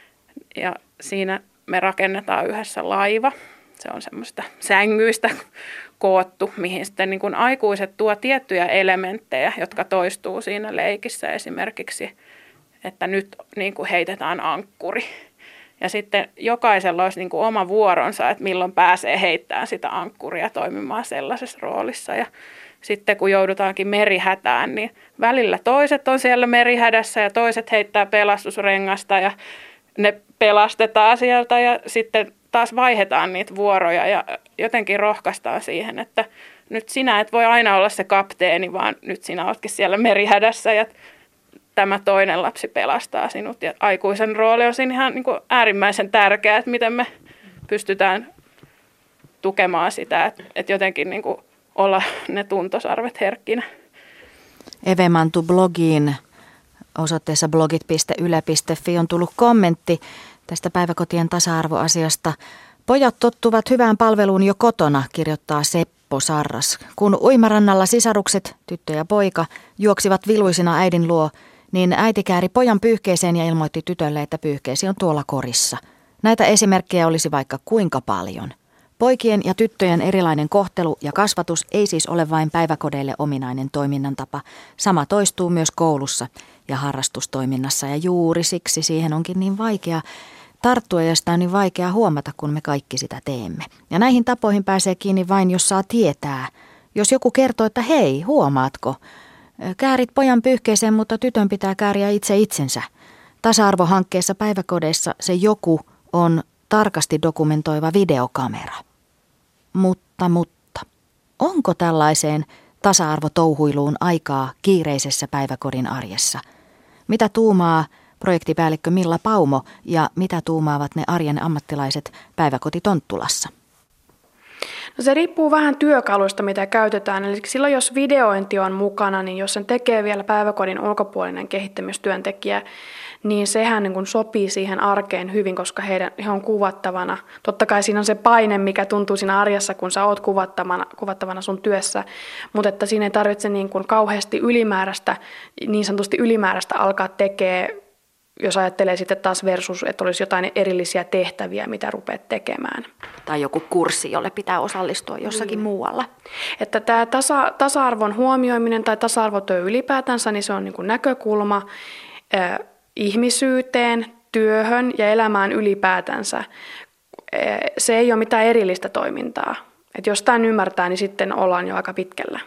Ja siinä me rakennetaan yhdessä laiva. Se on semmoista sängyistä koottu, mihin sitten niin kuin aikuiset tuo tiettyjä elementtejä, jotka toistuu siinä leikissä. Esimerkiksi, että nyt niin kuin heitetään ankkuri. Ja sitten jokaisella olisi niin kuin oma vuoronsa, että milloin pääsee heittämään sitä ankkuria toimimaan sellaisessa roolissa. Ja sitten kun joudutaankin merihätään, niin välillä toiset on siellä merihädässä ja toiset heittää pelastusrengasta ja ne pelastetaan sieltä ja sitten taas vaihdetaan niitä vuoroja ja jotenkin rohkaistaan siihen, että nyt sinä et voi aina olla se kapteeni, vaan nyt sinä oletkin siellä merihädässä ja tämä toinen lapsi pelastaa sinut. Ja aikuisen rooli on siinä ihan niin kuin äärimmäisen tärkeä, että miten me pystytään tukemaan sitä, että, että jotenkin niin kuin olla ne tuntosarvet herkkinä. Eve Mantu blogiin osoitteessa blogit piste yle piste fi on tullut kommentti tästä päiväkotien tasa-arvoasiasta. Pojat tottuvat hyvään palveluun jo kotona, kirjoittaa Seppo Sarras. Kun uimarannalla sisarukset, tyttö ja poika, juoksivat viluisina äidin luo, niin äiti kääri pojan pyyhkeeseen ja ilmoitti tytölle, että pyyhkeesi on tuolla korissa. Näitä esimerkkejä olisi vaikka kuinka paljon. Poikien ja tyttöjen erilainen kohtelu ja kasvatus ei siis ole vain päiväkodeille ominainen toiminnan tapa. Sama toistuu myös koulussa ja harrastustoiminnassa ja juuri siksi siihen onkin niin vaikea tarttua ja sitä on niin vaikea huomata, kun me kaikki sitä teemme. Ja näihin tapoihin pääsee kiinni vain, jos saa tietää. Jos joku kertoo, että hei, huomaatko? Käärit pojan pyyhkeeseen, mutta tytön pitää kääriä itse itsensä. Tasa-arvohankkeessa päiväkodeissa se joku on tarkasti dokumentoiva videokamera. Mutta, mutta, onko tällaiseen tasa-arvotouhuiluun aikaa kiireisessä päiväkodin arjessa? Mitä tuumaa projektipäällikkö Milla Paumo ja mitä tuumaavat ne arjen ammattilaiset päiväkoti Tonttulassa? No se riippuu vähän työkaluista, mitä käytetään. Eli silloin, jos videointi on mukana, niin jos sen tekee vielä päiväkodin ulkopuolinen kehittämistyöntekijä, niin sehän niin kuin sopii siihen arkeen hyvin, koska heidän, he on kuvattavana. Totta kai siinä on se paine, mikä tuntuu siinä arjessa, kun sä oot kuvattavana, kuvattavana sun työssä, mutta että siinä ei tarvitse niin kuin kauheasti ylimääräistä, niin sanotusti ylimääräistä alkaa tekemään, jos ajattelee sitten taas versus, että olisi jotain erillisiä tehtäviä, mitä rupeat tekemään. Tai joku kurssi, jolle pitää osallistua jossakin mm. muualla. Että tämä tasa, tasa-arvon huomioiminen tai tasa-arvotyö ylipäätänsä, niin se on niin kuin näkökulma eh, ihmisyyteen, työhön ja elämään ylipäätänsä. Eh, se ei ole mitään erillistä toimintaa. Että jos tämän ymmärtää, niin sitten ollaan jo aika pitkällä.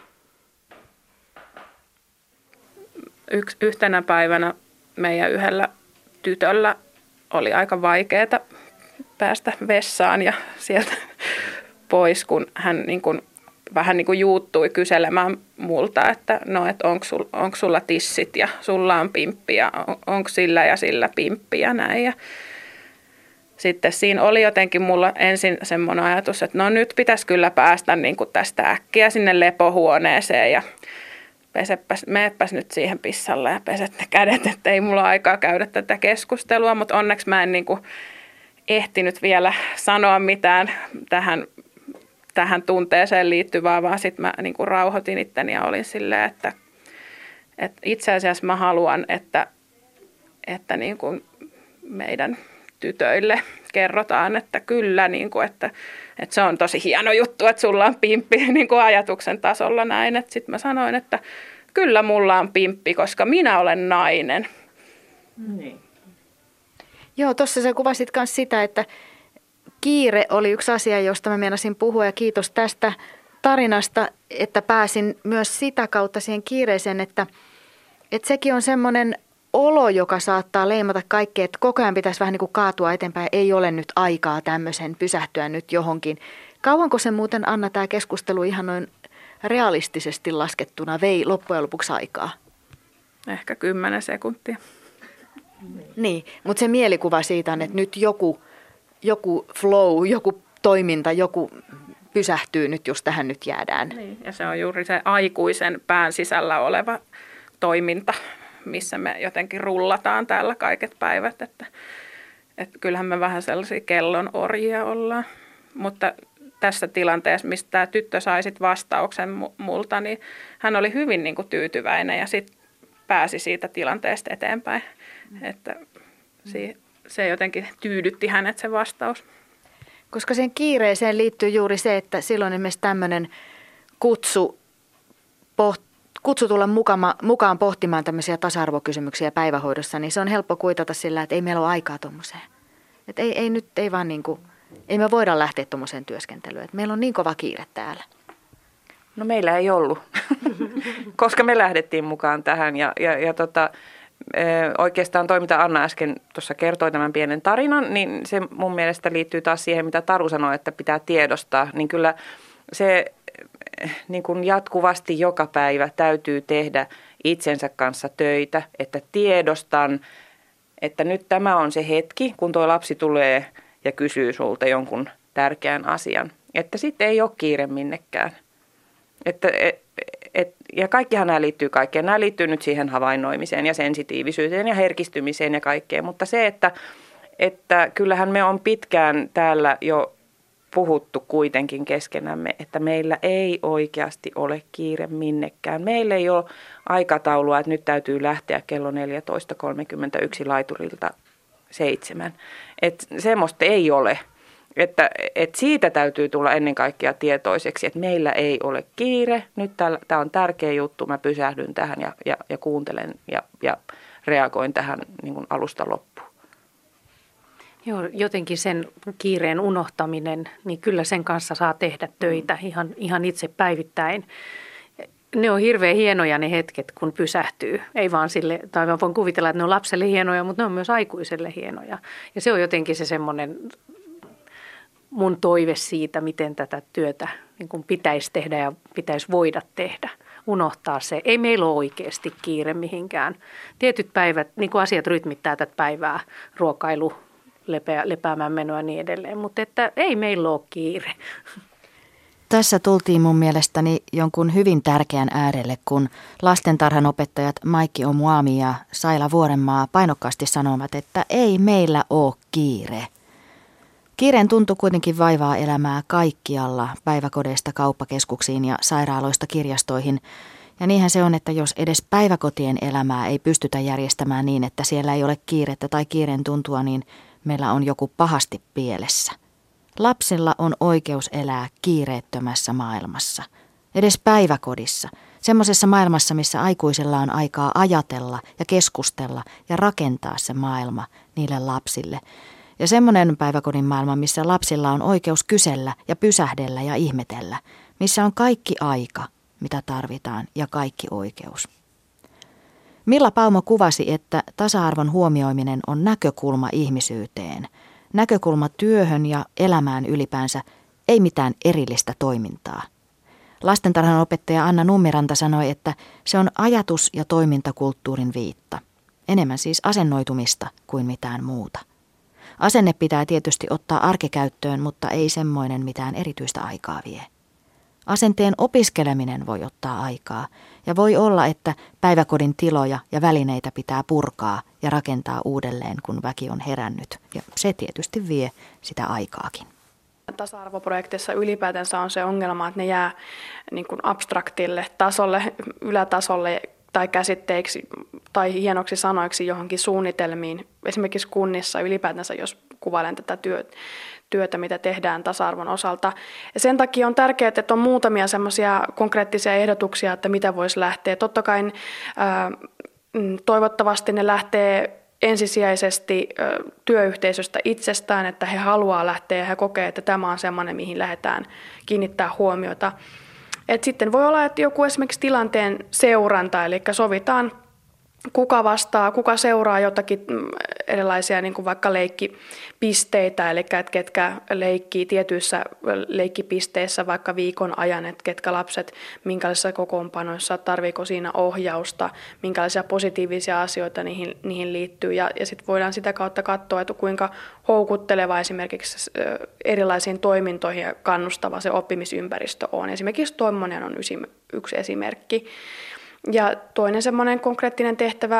Yks, yhtenä päivänä meidän yhdellä tytöllä oli aika vaikeaa päästä vessaan ja sieltä pois, kun hän niin kuin, vähän niin kuin juuttui kyselemään multa, että no, et onko, sul, onko sulla tissit ja sulla on pimppi ja on, onko sillä ja sillä pimppi ja näin. Ja sitten siinä oli jotenkin mulla ensin semmoinen ajatus, että no nyt pitäisi kyllä päästä niin kuin tästä äkkiä sinne lepohuoneeseen ja Pesepäs, meepäs nyt siihen pissalle ja peset ne kädet, että ei mulla aikaa käydä tätä keskustelua, mutta onneksi mä en niin kuin ehtinyt vielä sanoa mitään tähän, tähän tunteeseen liittyvää, vaan sitten mä niin kuin rauhoitin itteni ja olin silleen, että, että itse asiassa mä haluan, että, että niin kuin meidän tytöille kerrotaan, että kyllä, niin kuin, että, että se on tosi hieno juttu, että sulla on pimppi niin kuin ajatuksen tasolla näin. Sitten mä sanoin, että kyllä mulla on pimppi, koska minä olen nainen. Niin. Joo, tuossa sä kuvasit myös sitä, että kiire oli yksi asia, josta mä meinasin puhua ja kiitos tästä tarinasta, että pääsin myös sitä kautta siihen kiireeseen, että, että sekin on semmoinen olo, joka saattaa leimata kaikkea, että koko ajan pitäisi vähän niin kuin kaatua eteenpäin. Ei ole nyt aikaa tämmöisen pysähtyä nyt johonkin. Kauanko se muuten, Anna, tämä keskustelu ihan noin realistisesti laskettuna vei loppujen lopuksi aikaa? Ehkä kymmenen sekuntia. Niin, mutta se mielikuva siitä on, että nyt joku, joku flow, joku toiminta, joku pysähtyy nyt, jos tähän nyt jäädään. Niin, ja se on juuri se aikuisen pään sisällä oleva toiminta, missä me jotenkin rullataan täällä kaiket päivät, että, että kyllähän me vähän sellaisia kellon orjia ollaan, mutta tässä tilanteessa, mistä tämä tyttö sai sit vastauksen multa, niin hän oli hyvin niin kuin tyytyväinen ja sitten pääsi siitä tilanteesta eteenpäin. Mm. Että se jotenkin tyydytti hänet se vastaus. Koska sen kiireeseen liittyy juuri se, että silloin esimerkiksi tämmöinen kutsu, poht, kutsu tulla mukaan, mukaan pohtimaan tämmöisiä tasa-arvokysymyksiä päivähoidossa, niin se on helppo kuitata sillä, että ei meillä ole aikaa tuommoiseen. Että ei, ei nyt, ei vaan niin kuin, ei me voida lähteä tuommoiseen työskentelyyn. Että meillä on niin kova kiire täällä. No meillä ei ollut, koska me lähdettiin mukaan tähän ja, ja, ja tota, oikeastaan toi, mitä Anna äsken tuossa kertoi tämän pienen tarinan, niin se mun mielestä liittyy taas siihen, mitä Taru sanoi, että pitää tiedostaa. Niin kyllä se niin kuin jatkuvasti joka päivä täytyy tehdä itsensä kanssa töitä, että tiedostan, että nyt tämä on se hetki, kun tuo lapsi tulee ja kysyy sulta jonkun tärkeän asian. Että sitten ei ole kiire minnekään. Että, et, et, ja kaikkihan nämä liittyy kaikkeen. Nämä liittyy nyt siihen havainnoimiseen ja sensitiivisyyteen ja herkistymiseen ja kaikkeen. Mutta se, että, että kyllähän me on pitkään täällä jo puhuttu kuitenkin keskenämme, että meillä ei oikeasti ole kiire minnekään. Meillä ei ole aikataulua, että nyt täytyy lähteä kello neljätoista kolmekymmentäyksi laiturilta seitsemän. Että semmoista ei ole. Että, että siitä täytyy tulla ennen kaikkea tietoiseksi, että meillä ei ole kiire. Nyt tämä on tärkeä juttu, mä pysähdyn tähän ja, ja, ja kuuntelen ja, ja reagoin tähän niin kuin alusta loppuun. Joo, jotenkin sen kiireen unohtaminen, niin kyllä sen kanssa saa tehdä töitä ihan, ihan itse päivittäin. Ne on hirveän hienoja ne hetket, kun pysähtyy. Ei vaan sille, tai mä voin kuvitella, että ne on lapselle hienoja, mutta ne on myös aikuiselle hienoja. Ja se on jotenkin se semmoinen mun toive siitä, miten tätä työtä niin kuin pitäisi tehdä ja pitäisi voida tehdä. Unohtaa se. Ei meillä ole oikeasti kiire mihinkään. Tietyt päivät, niin kuin asiat rytmittää tätä päivää, ruokailu, lepää, lepäämään menoa ja niin edelleen. Mutta että ei meillä ole kiire. Tässä tultiin mun mielestäni jonkun hyvin tärkeän äärelle, kun lastentarhanopettajat Maikki Omuami ja Saila Vuorenmaa painokkaasti sanovat, että ei meillä ole kiire. Kiireen tuntu kuitenkin vaivaa elämää kaikkialla, päiväkodeista kauppakeskuksiin ja sairaaloista kirjastoihin. Ja niinhän se on, että jos edes päiväkotien elämää ei pystytä järjestämään niin, että siellä ei ole kiirettä tai kiireen tuntua, niin meillä on joku pahasti pielessä. Lapsilla on oikeus elää kiireettömässä maailmassa, edes päiväkodissa, semmoisessa maailmassa, missä aikuisilla on aikaa ajatella ja keskustella ja rakentaa se maailma niille lapsille. Ja semmoinen päiväkodin maailma, missä lapsilla on oikeus kysellä ja pysähdellä ja ihmetellä, missä on kaikki aika, mitä tarvitaan, ja kaikki oikeus. Milla Paumo kuvasi, että tasa-arvon huomioiminen on näkökulma ihmisyyteen, näkökulma työhön ja elämään ylipäänsä, ei mitään erillistä toimintaa. Lastentarhanopettaja Anna Nummiranta sanoi, että se on ajatus- ja toimintakulttuurin viitta, enemmän siis asennoitumista kuin mitään muuta. Asenne pitää tietysti ottaa arkikäyttöön, mutta ei semmoinen mitään erityistä aikaa vie. Asenteen opiskeleminen voi ottaa aikaa ja voi olla, että päiväkodin tiloja ja välineitä pitää purkaa ja rakentaa uudelleen, kun väki on herännyt. Ja se tietysti vie sitä aikaakin. Tasa-arvoprojektissa ylipäätänsä on se ongelma, että ne jää niin kuin abstraktille tasolle, ylätasolle tai käsitteiksi tai hienoksi sanoiksi johonkin suunnitelmiin. Esimerkiksi kunnissa ylipäätänsä, jos kuvailen tätä työtä, työtä, mitä tehdään tasa-arvon osalta. Ja sen takia on tärkeää, että on muutamia semmoisia konkreettisia ehdotuksia, että mitä voisi lähteä. Totta kai ää, toivottavasti ne lähtee ensisijaisesti ää, työyhteisöstä itsestään, että he haluaa lähteä ja he kokee, että tämä on semmoinen, mihin lähdetään kiinnittää huomiota. Et sitten voi olla, että joku esimerkiksi tilanteen seuranta, eli sovitaan kuka vastaa, kuka seuraa jotakin erilaisia niin kuin vaikka leikkipisteitä, eli että ketkä leikkii tietyissä leikkipisteissä vaikka viikon ajan, että ketkä lapset, minkälaisissa kokoonpanoissa, tarviiko siinä ohjausta, minkälaisia positiivisia asioita niihin, niihin liittyy. Ja, ja sitten voidaan sitä kautta katsoa, että kuinka houkutteleva esimerkiksi erilaisiin toimintoihin ja kannustava se oppimisympäristö on. Esimerkiksi tuommoinen on yksi esimerkki. Ja toinen semmoinen konkreettinen tehtävä,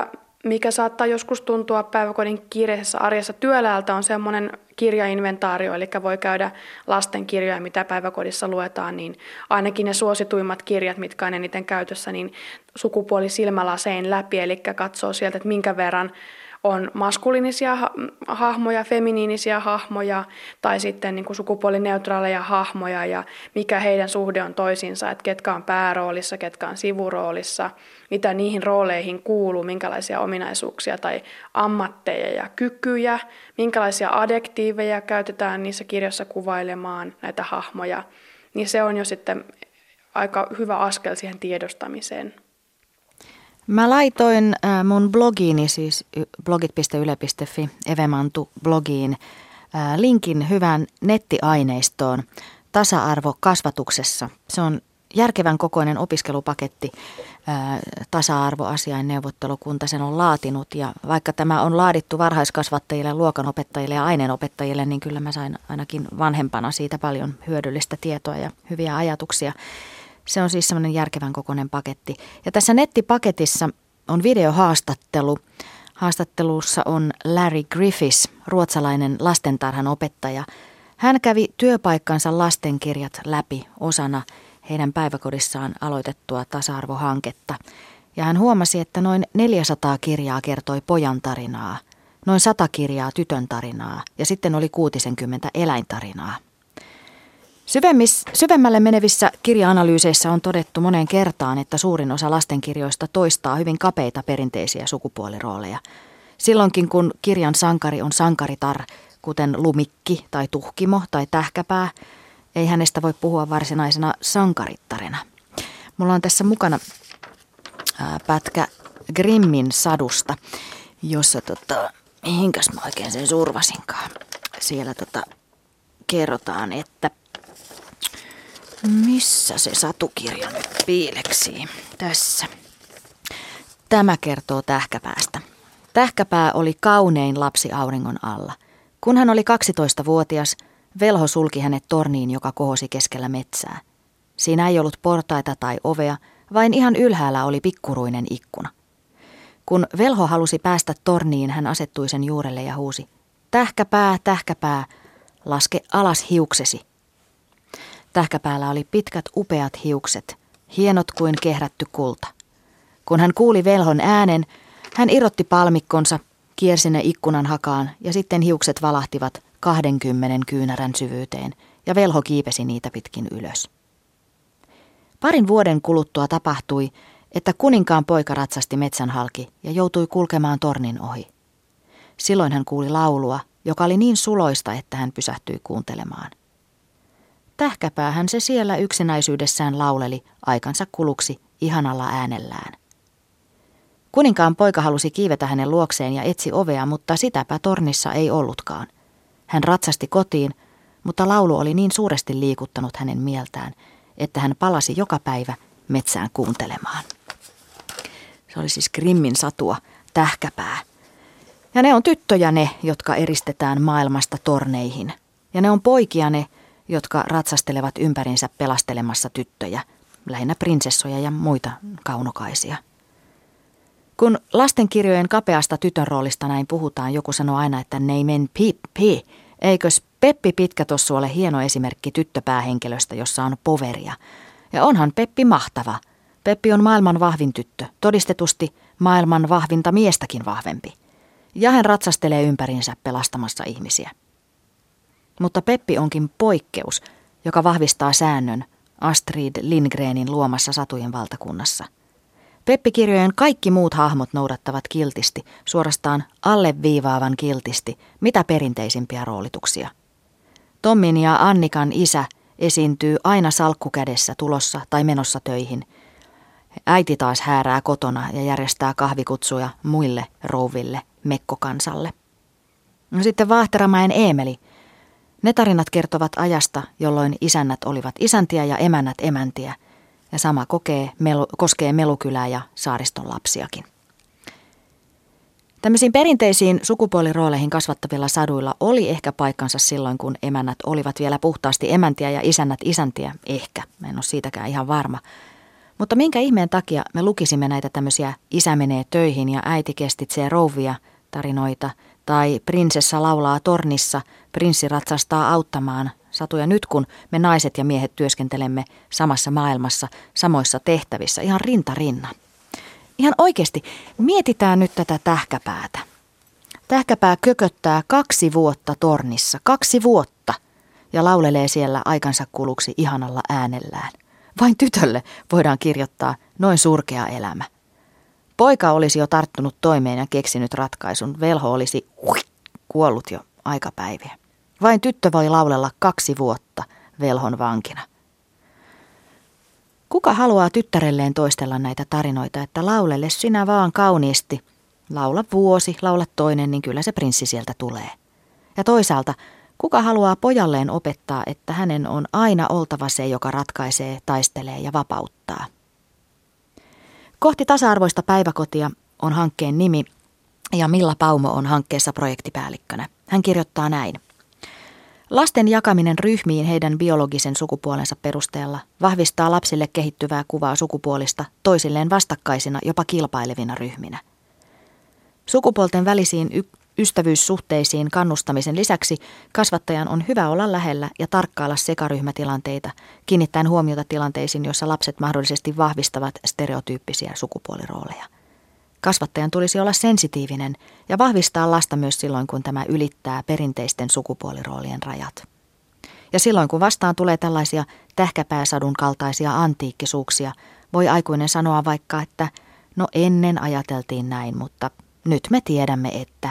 mikä saattaa joskus tuntua päiväkodin kiireisessä arjessa työläältä, on semmoinen kirjainventaario, eli voi käydä lastenkirjoja, mitä päiväkodissa luetaan, niin ainakin ne suosituimmat kirjat, mitkä on eniten käytössä, niin sukupuolisilmälasein läpi, eli katsoo sieltä, että minkä verran on maskuliinisia hahmoja, feminiinisiä hahmoja tai sitten niin kuin sukupuolineutraaleja hahmoja ja mikä heidän suhde on toisiinsa, että ketkä on pääroolissa, ketkä on sivuroolissa, mitä niihin rooleihin kuuluu, minkälaisia ominaisuuksia tai ammatteja ja kykyjä, minkälaisia adjektiiveja käytetään niissä kirjoissa kuvailemaan näitä hahmoja, niin se on jo sitten aika hyvä askel siihen tiedostamiseen. Mä laitoin mun blogiini, siis blogit piste yle piste fi, Eve Mantu blogiin, linkin hyvään nettiaineistoon tasa-arvo kasvatuksessa. Se on järkevän kokoinen opiskelupaketti, tasa-arvoasiain neuvottelukunta sen on laatinut. Ja vaikka tämä on laadittu varhaiskasvattajille, luokanopettajille ja aineenopettajille, niin kyllä mä sain ainakin vanhempana siitä paljon hyödyllistä tietoa ja hyviä ajatuksia. Se on siis semmoinen järkevän kokoinen paketti. Ja tässä nettipaketissa on videohaastattelu. Haastattelussa on Larry Griffiths, ruotsalainen lastentarhan opettaja. Hän kävi työpaikkansa lastenkirjat läpi osana heidän päiväkodissaan aloitettua tasa-arvohanketta. Ja hän huomasi, että noin neljäsataa kirjaa kertoi pojan tarinaa, noin sata kirjaa tytön tarinaa ja sitten oli kuusikymmentä eläintarinaa. Syvemmis, syvemmälle menevissä kirja-analyyseissä on todettu moneen kertaan, että suurin osa lastenkirjoista toistaa hyvin kapeita perinteisiä sukupuolirooleja. Silloinkin kun kirjan sankari on sankaritar, kuten lumikki tai tuhkimo tai tähkäpää, ei hänestä voi puhua varsinaisena sankarittarina. Mulla on tässä mukana ää, pätkä Grimmin sadusta, jossa tota, mihinkäs mä oikein sen survasinkaan. Siellä tota, kerrotaan, että missä se satukirja nyt piileksii? Tässä. Tämä kertoo tähkäpäästä. Tähkäpää oli kaunein lapsi auringon alla. Kun hän oli kaksitoistavuotias, velho sulki hänet torniin, joka kohosi keskellä metsää. Siinä ei ollut portaita tai ovea, vain ihan ylhäällä oli pikkuruinen ikkuna. Kun velho halusi päästä torniin, hän asettui sen juurelle ja huusi: "Tähkäpää, tähkäpää, laske alas hiuksesi." Tähkäpäällä oli pitkät upeat hiukset, hienot kuin kehrätty kulta. Kun hän kuuli velhon äänen, hän irrotti palmikkonsa, kiersi ne ikkunan hakaan ja sitten hiukset valahtivat kahdenkymmenen kyynärän syvyyteen ja velho kiipesi niitä pitkin ylös. Parin vuoden kuluttua tapahtui, että kuninkaan poika ratsasti metsän halki ja joutui kulkemaan tornin ohi. Silloin hän kuuli laulua, joka oli niin suloista, että hän pysähtyi kuuntelemaan. Tähkäpäähän se siellä yksinäisyydessään lauleli aikansa kuluksi ihanalla äänellään. Kuninkaan poika halusi kiivetä hänen luokseen ja etsi ovea, mutta sitäpä tornissa ei ollutkaan. Hän ratsasti kotiin, mutta laulu oli niin suuresti liikuttanut hänen mieltään, että hän palasi joka päivä metsään kuuntelemaan. Se oli siis Grimmin satua, Tähkäpää. Ja ne on tyttöjä ne, jotka eristetään maailmasta torneihin. Ja ne on poikia ne, jotka ratsastelevat ympärinsä pelastelemassa tyttöjä, lähinnä prinsessoja ja muita kaunokaisia. Kun lastenkirjojen kapeasta tytön roolista näin puhutaan, joku sanoo aina, että neimen Pippi. Eikös Peppi Pitkätossu ole hieno esimerkki tyttöpäähenkilöstä, jossa on poveria? Ja onhan Peppi mahtava. Peppi on maailman vahvin tyttö, todistetusti maailman vahvinta miestäkin vahvempi. Ja hän ratsastelee ympärinsä pelastamassa ihmisiä. Mutta Peppi onkin poikkeus, joka vahvistaa säännön Astrid Lindgrenin luomassa Satujen valtakunnassa. Peppi-kirjojen kaikki muut hahmot noudattavat kiltisti, suorastaan alleviivaavan kiltisti, mitä perinteisimpiä roolituksia. Tommin ja Annikan isä esiintyy aina salkku kädessä tulossa tai menossa töihin. Äiti taas häärää kotona ja järjestää kahvikutsuja muille rouville, mekkokansalle. No sitten Vaahteramäen Eemeli. Ne tarinat kertovat ajasta, jolloin isännät olivat isäntiä ja emännät emäntiä. Ja sama kokee, melu, koskee Melukylää ja Saariston lapsiakin. Tämmöisiin perinteisiin sukupuolirooleihin kasvattavilla saduilla oli ehkä paikkansa silloin, kun emännät olivat vielä puhtaasti emäntiä ja isännät isäntiä. Ehkä, mä en ole siitäkään ihan varma. Mutta minkä ihmeen takia me lukisimme näitä tämmöisiä isä menee töihin ja äiti kestitsee rouvia tarinoita tai prinsessa laulaa tornissa, prinssi ratsastaa auttamaan satuja nyt, kun me naiset ja miehet työskentelemme samassa maailmassa, samoissa tehtävissä, ihan rinta rinnan. Ihan oikeasti, mietitään nyt tätä tähkäpäätä. Tähkäpää kököttää kaksi vuotta tornissa, kaksi vuotta, ja laulelee siellä aikansa kuluksi ihanalla äänellään. Vain tytölle voidaan kirjoittaa noin surkea elämä. Poika olisi jo tarttunut toimeen ja keksinyt ratkaisun. Velho olisi ui, kuollut jo aikapäiviä. Vain tyttö voi laulella kaksi vuotta velhon vankina. Kuka haluaa tyttärelleen toistella näitä tarinoita, että laulele sinä vaan kauniisti. Laula vuosi, laula toinen, niin kyllä se prinssi sieltä tulee. Ja toisaalta, kuka haluaa pojalleen opettaa, että hänen on aina oltava se, joka ratkaisee, taistelee ja vapauttaa. Kohti tasa-arvoista päiväkotia on hankkeen nimi ja Milla Paumo on hankkeessa projektipäällikkönä. Hän kirjoittaa näin. Lasten jakaminen ryhmiin heidän biologisen sukupuolensa perusteella vahvistaa lapsille kehittyvää kuvaa sukupuolista toisilleen vastakkaisina, jopa kilpailevina ryhminä. Sukupuolten välisiin y- ystävyyssuhteisiin kannustamisen lisäksi kasvattajan on hyvä olla lähellä ja tarkkailla sekaryhmätilanteita, kiinnittäen huomiota tilanteisiin, joissa lapset mahdollisesti vahvistavat stereotyyppisiä sukupuolirooleja. Kasvattajan tulisi olla sensitiivinen ja vahvistaa lasta myös silloin, kun tämä ylittää perinteisten sukupuoliroolien rajat. Ja silloin, kun vastaan tulee tällaisia tähkäpääsadun kaltaisia antiikkisuuksia, voi aikuinen sanoa vaikka, että no ennen ajateltiin näin, mutta nyt me tiedämme, että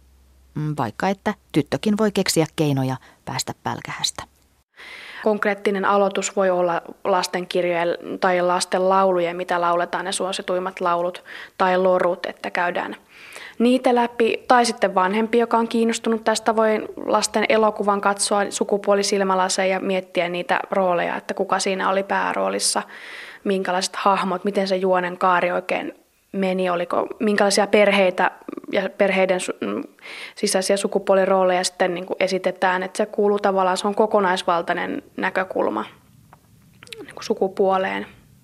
vaikka että tyttökin voi keksiä keinoja päästä pälkähästä. Konkreettinen aloitus voi olla lastenkirjojen tai lasten laulujen, mitä lauletaan, ne suosituimmat laulut tai lorut, että käydään niitä läpi. Tai sitten vanhempi, joka on kiinnostunut tästä, voi lasten elokuvan katsoa sukupuolisilmälaseja ja miettiä niitä rooleja, että kuka siinä oli pääroolissa, minkälaiset hahmot, miten se juonen kaari oikein meni, oliko minkälaisia perheitä ja perheiden sisäisiä sukupuolirooleja sitten niin kuin esitetään, että se kuuluu tavallaan, se on kokonaisvaltainen näkökulma niin kuin sukupuoleen.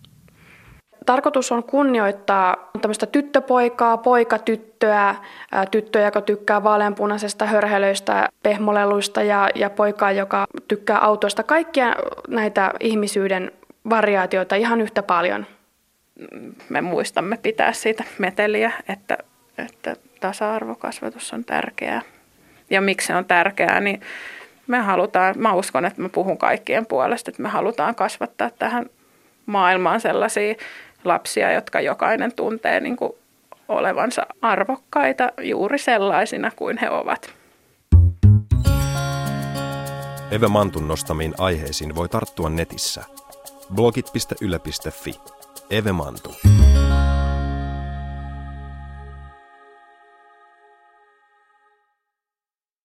Tarkoitus on kunnioittaa tämmöistä tyttöpoikaa, poikatyttöä, tyttöä, joka tykkää vaaleanpunaisesta hörhelöistä, pehmoleluista ja, ja poikaa, joka tykkää autoista. Kaikkia näitä ihmisyyden variaatioita ihan yhtä paljon. Me muistamme pitää siitä meteliä, että, että tasa-arvokasvatus on tärkeää. Ja miksi se on tärkeää, niin me halutaan, mä uskon, että mä puhun kaikkien puolesta, että me halutaan kasvattaa tähän maailmaan sellaisia lapsia, jotka jokainen tuntee niin kuin olevansa arvokkaita juuri sellaisina kuin he ovat. Eve Mantun nostamiin aiheisiin voi tarttua netissä blogit piste yle piste fi. Eve Mantu.